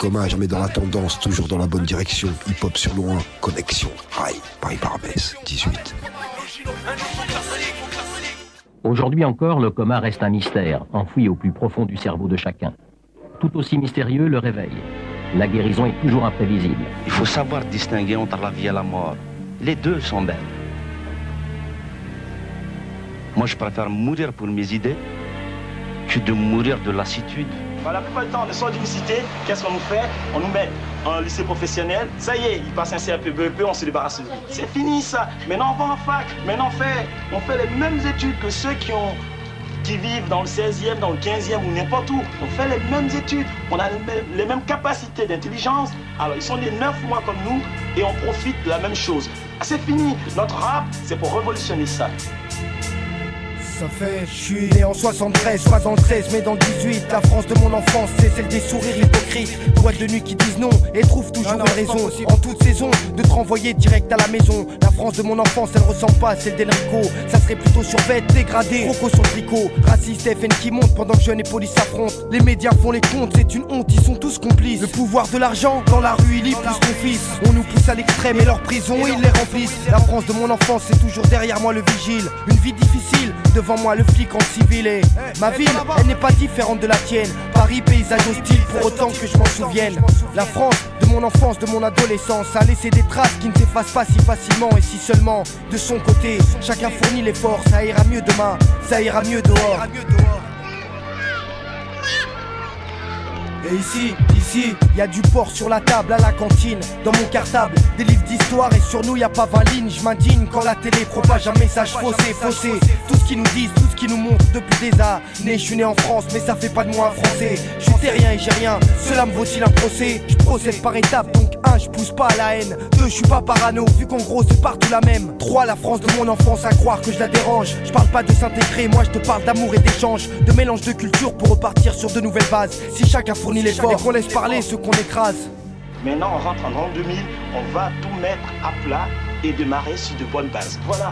coma, jamais dans la tendance, toujours dans la bonne direction. Hip-hop sur loin, connexion, rail, Paris-Barbès, 18. Aujourd'hui encore, le coma reste un mystère, enfoui au plus profond du cerveau de chacun. Tout aussi mystérieux, le réveil. La guérison est toujours imprévisible. Il faut savoir distinguer entre la vie et la mort. Les deux sont belles. Moi, je préfère mourir pour mes idées que de mourir de lassitude. La plupart du temps, on sort d'une cité, qu'est-ce qu'on nous fait? On nous met un lycée professionnel, ça y est, il passe un CAP, BEP, on se débarrasse de lui. C'est fini ça. Maintenant, on va en fac. Maintenant, on fait les mêmes études que ceux qui vivent dans le 16e, dans le 15e ou n'importe où. On fait les mêmes études. On a les mêmes capacités d'intelligence. Alors, ils sont des 9 mois comme nous et on profite de la même chose. C'est fini. Notre rap, c'est pour révolutionner ça. Ça fait, je suis né en 73, pas dans le 13 mais dans le 18. La France de mon enfance, c'est celle des sourires hypocrites. Boîtes de nuit qui disent non et trouvent toujours une raison. En toute saison, de te renvoyer direct à la maison. La France de mon enfance, elle ressemble pas à celle d'Enrico. Ça serait plutôt survêt, dégradé, croco sur le tricot. Raciste, FN qui monte pendant que jeunes et police s'affrontent. Les médias font les comptes, c'est une honte, ils sont tous complices. Le pouvoir de l'argent, dans la rue, il y pousse ton fils. On nous pousse à l'extrême et leur prison, ils les remplissent. La France de mon enfance, c'est toujours derrière moi le vigile. Une vie difficile, devant moi le flic en civil et ma ville, elle n'est pas différente de la tienne. Paris, paysage hostile, pour autant que je m'en souvienne. La France de mon enfance, de mon adolescence a laissé des traces qui ne s'effacent pas si facilement. Et si seulement, de son côté, chacun fournit l'effort, ça ira mieux demain, ça ira mieux dehors. Et ici, y a du porc sur la table à la cantine. Dans mon cartable, des livres d'histoire et sur nous y a pas 20 lignes. Je m'indigne quand la télé propage un message faussé. Tout ce qu'ils nous disent, tout ce qu'ils nous montrent depuis des années. Je suis né en France mais ça fait pas de moi un Français. Je suis terrien et j'ai rien, cela me vaut-il un procès? Je procède par étapes, donc 1, je pousse pas à la haine. 2, je suis pas parano, vu qu'en gros c'est partout la même. 3, la France de mon enfance à croire que je la dérange. Je parle pas de s'intégrer, moi je te parle d'amour et d'échange. De mélange de culture pour repartir sur de nouvelles bases. Si chacun fournit l'effort et qu'on laisse parler ceux qu'on écrase. Maintenant on rentre en l'an 2000, on va tout mettre à plat et démarrer sur de bonnes bases. Voilà.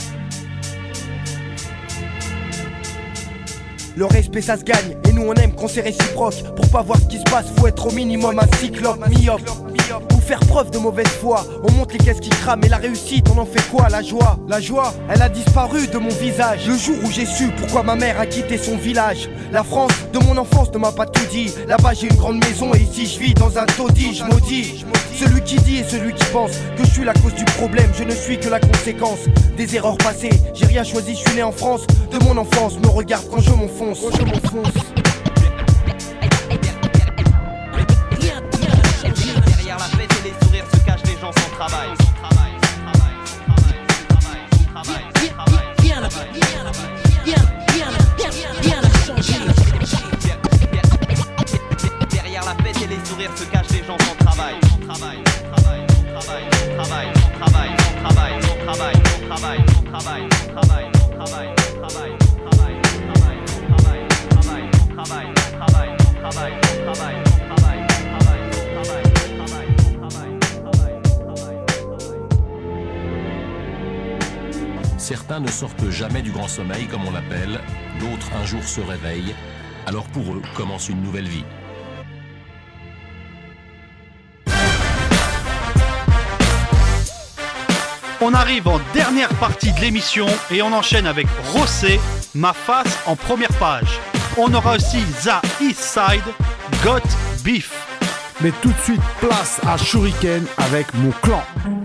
Le respect ça se gagne et nous on aime quand c'est réciproque. Pour pas voir ce qui se passe faut être au minimum un cyclope, myope. Ou faire preuve de mauvaise foi. On monte les caisses qui crament et la réussite on en fait quoi? La joie, elle a disparu de mon visage le jour où j'ai su pourquoi ma mère a quitté son village. La France de mon enfance ne m'a pas tout dit. Là-bas j'ai une grande maison et ici je vis dans un taudis. Je maudis celui qui dit et celui qui pense que je suis la cause du problème. Je ne suis que la conséquence des erreurs passées. J'ai rien choisi, je suis né en France de mon enfance. Me regarde quand je m'enfonce. Derrière la fête et les sourires se cachent les gens sans travail. Derrière la fête et les sourires se cachent les gens sans travail. Certains ne sortent jamais du grand sommeil, comme on l'appelle, d'autres un jour se réveillent, alors pour eux commence une nouvelle vie. On arrive en dernière partie de l'émission et on enchaîne avec Rossé, Ma face en première page. On aura aussi The East Side, Got Beef. Mais tout de suite, place à Shuriken avec Mon Clan.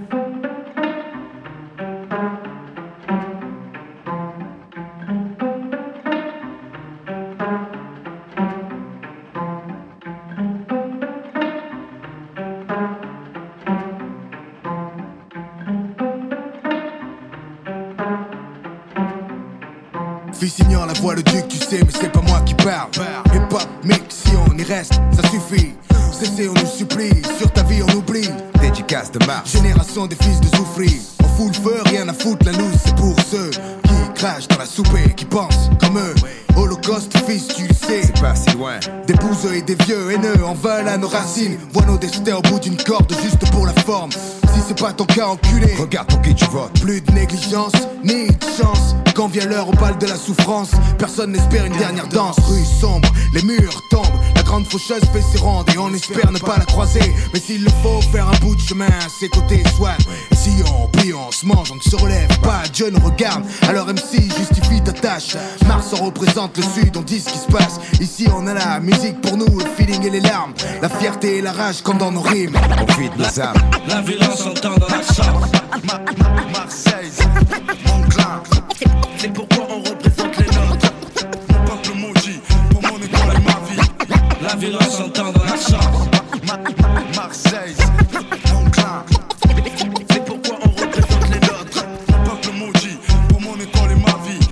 Fils ignore la voix, le duc, tu sais, mais c'est pas moi qui parle. Hip-hop, mix, si on y reste, ça suffit. Cessez, on nous supplie, sur ta vie on oublie. Dédicace de marche, génération des fils de souffrir. On fout le feu, rien à foutre, la loose c'est pour ceux qui crachent dans la soupe et qui pensent comme eux. Holocauste, fils, tu le sais, c'est pas si loin. Des bouseux et des vieux haineux en veulent à nos racines. Vois nos destins au bout d'une corde juste pour la forme. Si c'est pas ton cas enculé, regarde pour qui tu votes. Plus de négligence, ni de chance. Quand vient l'heure au bal de la souffrance, personne n'espère une dernière danse. Rue sombre, les murs tombent. La grande faucheuse fait ses rondes et on espère ne pas la croiser. Mais s'il le faut, faire un bout de chemin à ses côtés, soit. Et si on plie, on se mange, on ne se relève pas, Dieu nous regarde. Alors MC, justifie ta tâche. Mars, on représente le sud, on dit ce qui se passe. Ici, on a la musique pour nous, le feeling et les larmes. La fierté et la rage comme dans nos rimes. On vide nos âmes. La violence s'entend dans la chambre. Marseille, mon clan. C'est pourquoi on représente les nôtres. Mon peuple maudit, pour mon école et ma vie. La violence s'entend dans la chambre. Marseille, mon clan. C'est pourquoi on représente les nôtres. Mon peuple maudit, pour mon école et ma vie.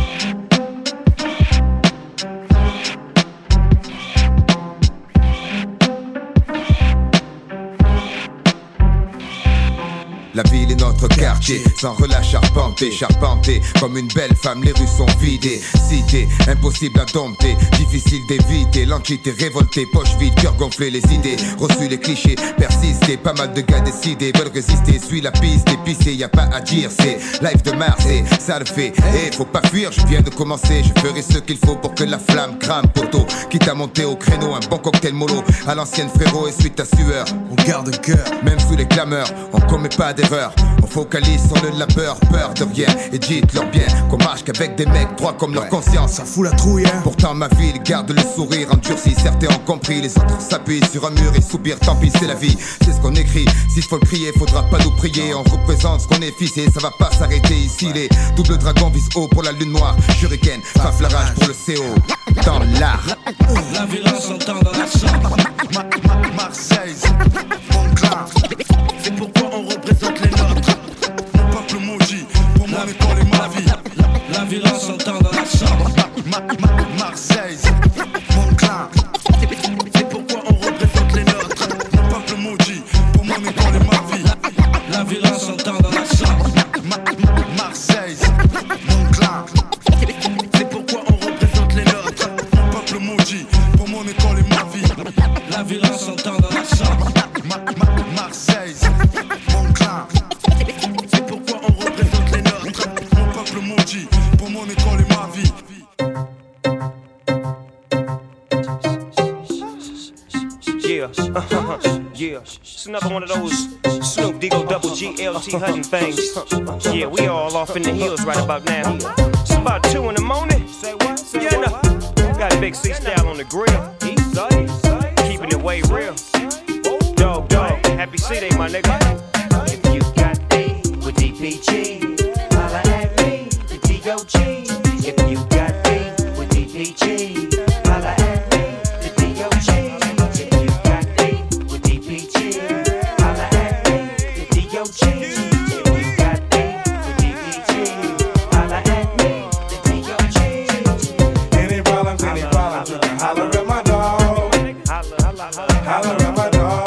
La ville est notre quartier, sans relâche charpenté comme une belle femme, les rues sont vidées. Cité, impossible à dompter, difficile d'éviter. L'entité révoltée, poche vide, cœur gonflé, les idées reçues, les clichés persistent. Pas mal de gars décidés veulent résister. Suis la piste, épicée, y a pas à dire. C'est live de Mars et ça le fait. Eh, faut pas fuir, je viens de commencer. Je ferai ce qu'il faut pour que la flamme crame, poteau. Quitte à monter au créneau, un bon cocktail mollo. À l'ancienne frérot, essuie ta sueur. On garde le cœur, même sous les clameurs. On commet pas d'erreur. On focalise sur le labeur, peur de rien. Et dites-leur bien qu'on marche qu'avec des mecs droits comme leur conscience. Ça fout la trouille, hein. Pourtant ma ville garde le sourire endurci. Certains ont compris, les autres s'appuient sur un mur et soupirent. Tant pis, c'est la vie, c'est ce qu'on écrit. S'il faut le crier, faudra pas nous prier. On représente ce qu'on est fils et ça va pas s'arrêter ici. Les doubles dragons visent haut pour la lune noire. Shuriken, faf la rage pour le CO. Dans l'art. La violence s'entend dans la chambre. Marseille, mon clan. C'est pourquoi on représente les nôtres. Mon peuple maudit, pour mon école et ma vie. La violence s'entend dans la chambre. Marseille, mon clan. C'est pourquoi on représente les nôtres. Mon peuple maudit, pour mon école et ma vie. La violence s'entend dans la chambre. Marseille, mon clan. C'est pourquoi on représente les nôtres. Mon peuple maudit, pour mon école et ma vie. La violence s'entend dans la chambre. Marseille, mon clan. C'est pourquoi on représente les nôtres. Mon peuple maudit, pour mon école et ma vie. Yeah, yeah, it's another one of those Snoop Diggo Double G LT Hutton things. Yeah, we all off in the hills right about now. It's about 2 in the morning. Yeah, no. Got Big C style on the grill. Keeping it way real. Dog, happy C-Day, my nigga. If you got me with DPG, holla at me, the D.O.G. If you got me with DPG, holla at me, the D.O.G. If you got me with DPG, holla at me, the D.O.G. If you got me with DPG, holla at me, the D.O.G. Any problems, you can holler at my dog. Holler at my dog.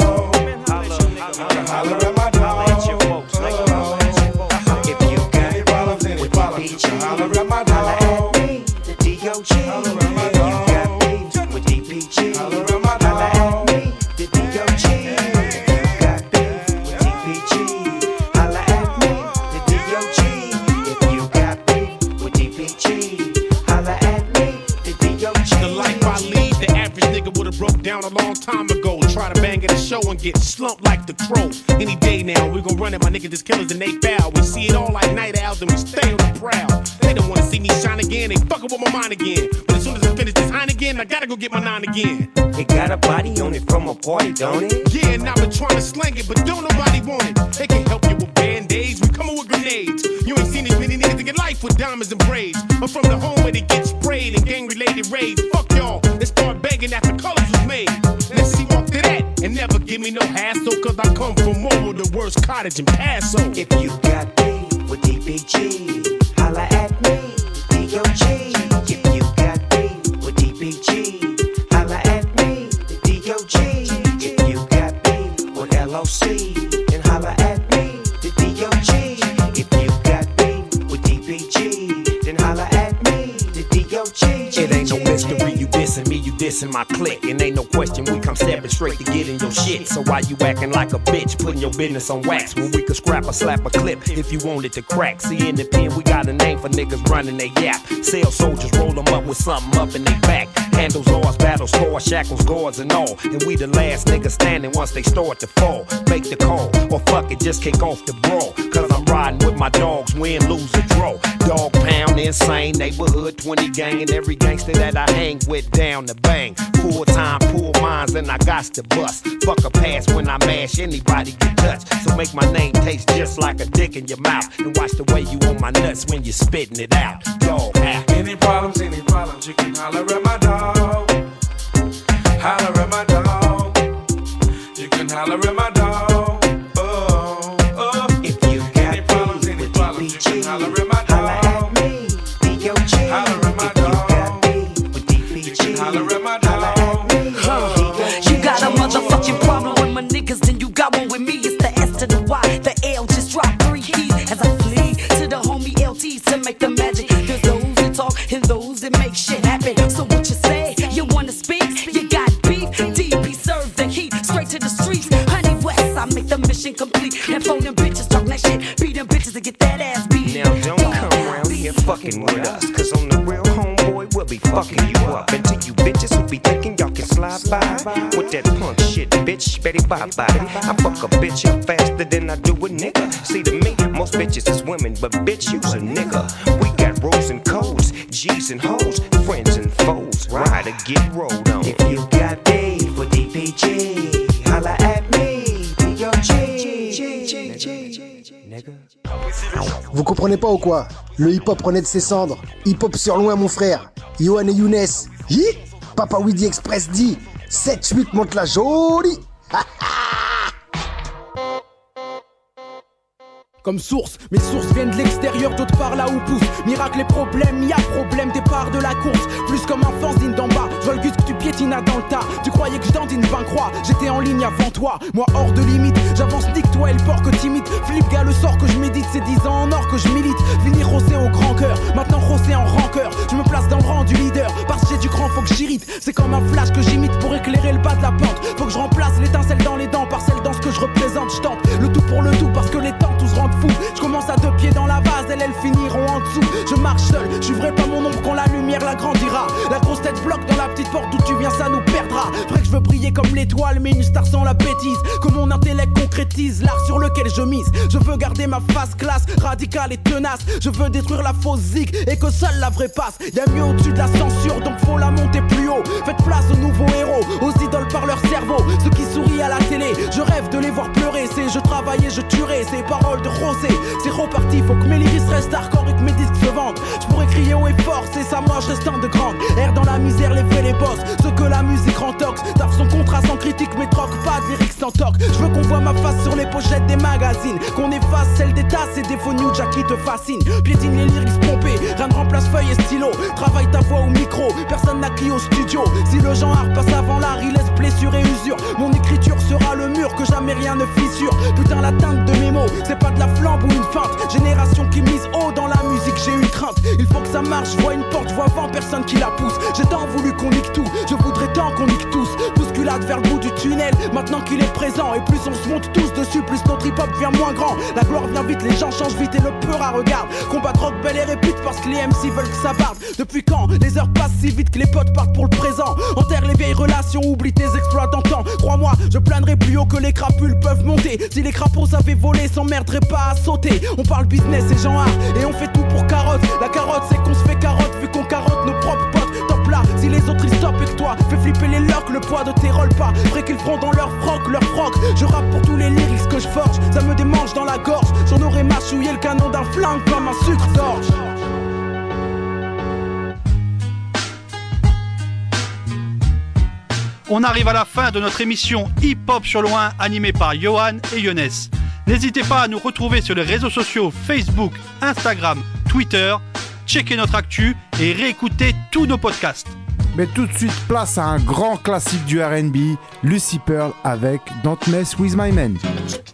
Down a long time ago, try to bang at a show and get slumped like the crow. Any day now, we gon' run it, my niggas is killers and they foul. We see it all like night owls and we stay on the prowl. They don't wanna see me shine again, they fuckin' with my mind again. But as soon as I finish this Heineken, I gotta go get my 9 again. It got a body on it from a party, don't it? Yeah, and I've been trying to slang it, but don't nobody want it. They can help you with band-aids, we coming with grenades. You ain't seen as many niggas in your life with diamonds and braids. I'm from the home where they get sprayed and gang-related raids. Fuck y'all, they start begging after colors was made. Let's see after that, and never give me no hassle, cause I come from over the worst cottage in Paso. If you got me with DPG, holla at me, D.O.G. If you got me with DPG, holla at me, D.O.G. If you got me with LOC, then holla at me, the D.O.G. If you got me with DPG, then holla at me, the D.O.G. It ain't no mystery, you dissing me, you this in my clique. And ain't no question, we come stepping straight to get in your shit. So why you acting like a bitch, putting your business on wax when we could scrap or slap a clip if you want it to crack? See, in the pen, we got a name for niggas running they yap. Sell soldiers, roll them up with something up in they back. Handles, oars, battle scores, shackles, guards, and all. And we the last niggas standing once they start to fall. Make the call, or fuck it, just kick off the brawl. Cause I'm riding with my dogs, win, lose, or draw. Dog pound, insane, neighborhood 20 gang. And every gangster that I hang with down the bang. Full time, pool minds, and I got to bust. Fuck a pass when I mash, anybody get touched. So make my name taste just like a dick in your mouth. And watch the way you on my nuts when you're spitting it out. Dog, any problems, you can holler at my dog. Holler at my dog. You can holler at my dog. Oh, oh. If you got any problems, you can holler at my dog. Holler at me, D.O.G. Holler at my dog. You can holler at my dog. You got a motherfucking problem with my niggas, then you got one with me. It's the S to the Y, the L just dropped 3 keys as I flee to the homie LT to make the magic. There's those that talk and those that make shit happen. So what you say? You wanna speak? You got beef? DP serve the heat straight to the streets. Honey West, I make the mission complete. And phone them bitches, talk that shit, beat them bitches and get that ass beat. Now don't come around here fucking with us, cause on the real homeboy we'll be fucking you up. And to you bitches who be thinking y'all can slide by with that punk shit, bitch, Betty bye-bye. I fuck a bitch up faster than I do a nigga. See, to me, most bitches is women, but bitch, you's a nigga. We got rules and codes, G's and hoes, friends and foes, ride or get rolled on. If you got beef with DPG, holla at me, D.O.G. Vous comprenez pas ou quoi? Le hip-hop renaît de ses cendres. Hip-hop sur loin, mon frère. Yohan et Younes. Hi! Papa Weedy Express dit 7-8 monte la jolie. Comme source, mes sources viennent de l'extérieur, d'autres par là où pousse. Miracle et problème, y'a problème, départ de la course. Plus comme un fanzine d'en bas, je vois le gus que tu piétinas dans le tas. Tu croyais que je dandine 20 croix, j'étais en ligne avant toi. Moi hors de limite, j'avance nique toi et le porc que timide. Flip gars le sort que je médite, c'est 10 ans en or que je milite. Finir rossé au grand cœur, maintenant rossé en rancœur. Je me place dans le rang du leader, parce que j'ai du grand faut que j'irrite. C'est comme un flash que j'imite pour éclairer le bas de la pente. Faut que je remplace l'étincelle dans les dents par celle dans ce que je représente. Je tente le tout pour le tout parce que les temps tous rendent fou. Je commence à 2 pieds dans la vase, elles finiront en dessous. Je marche seul, je vrai pas mon ombre quand la lumière l'agrandira. La grosse tête bloque dans la petite porte d'où tu viens, ça nous perdra. Vrai que je veux briller comme l'étoile, mais une star sans la bêtise. Que mon intellect concrétise l'art sur lequel je mise. Je veux garder ma face classe, radicale et tenace. Je veux détruire la fausse zig et que seule la vraie passe. Y'a mieux au-dessus de la censure, donc faut la monter plus haut. Faites place aux nouveaux héros, aux idoles par leur cerveau. Ceux qui sourient à la télé, je rêve de les voir pleurer. C'est je travaille et je tuerai, ces paroles de Rosé. C'est reparti, faut que mes lyrics restent hardcore et que mes disques se vendent. Je pourrais crier haut et fort, c'est ça moi je reste en de grande. Air dans la misère, les vrais les boss, ceux que la musique rend tox. Taf son contrat sans critique, mais troque pas de lyrics sans toc. Je veux qu'on voit ma face sur les pochettes des magazines, qu'on efface celle des tasses et des faux New Jack qui te fascinent. Piétine les lyrics pompés, rien ne remplace feuille et stylo. Travaille ta voix au micro, personne n'a crié au studio. Si le genre art passe avant l'art, il laisse blessure et usure. Mon écriture sera le mur que jamais rien ne fissure. Putain la teinte de mes mots, c'est pas de la flambe ou une feinte. Génération qui mise haut dans la musique, j'ai une crainte. Il faut que ça marche, je vois une porte, je vois 20 personnes qui la poussent. J'ai tant voulu qu'on nique tout, je voudrais tant qu'on nique tous. Bousculade vers le bout du tunnel, maintenant qu'il est présent. Et plus on se monte tous dessus, plus notre hip-hop devient moins grand. La gloire vient vite, les gens changent vite et le peur à regarde. Combat rock, belle et répute parce que les MC veulent que ça barde. Depuis quand les heures passent si vite que les potes partent pour le présent. Enterre les vieilles relations, oublie tes exploits d'antan. Crois-moi, je planerai plus haut que les crapules peuvent monter. Si les crapauds savaient voler, s'emmerderaient pas à sauter. On parle business et genre art et on fait tout pour carotte. La carotte c'est qu'on se fait carotte vu qu'on carotte nos propres potes. Top là, si les autres ils stoppent et que toi fais flipper les locks, le poids de tes rolls pas. Vrai qu'ils feront dans leur froc. Je rappe pour tous les lyrics que je forge, ça me démange dans la gorge. J'en aurais mâchouillé le canon d'un flingue comme un sucre d'orge. On arrive à la fin de notre émission Hip Hop sur loin animée par Yohan et Younes. N'hésitez pas à nous retrouver sur les réseaux sociaux Facebook, Instagram, Twitter. Checkez notre actu et réécoutez tous nos podcasts. Mais tout de suite, place à un grand classique du R&B, Lucy Pearl avec Don't Mess With My Man.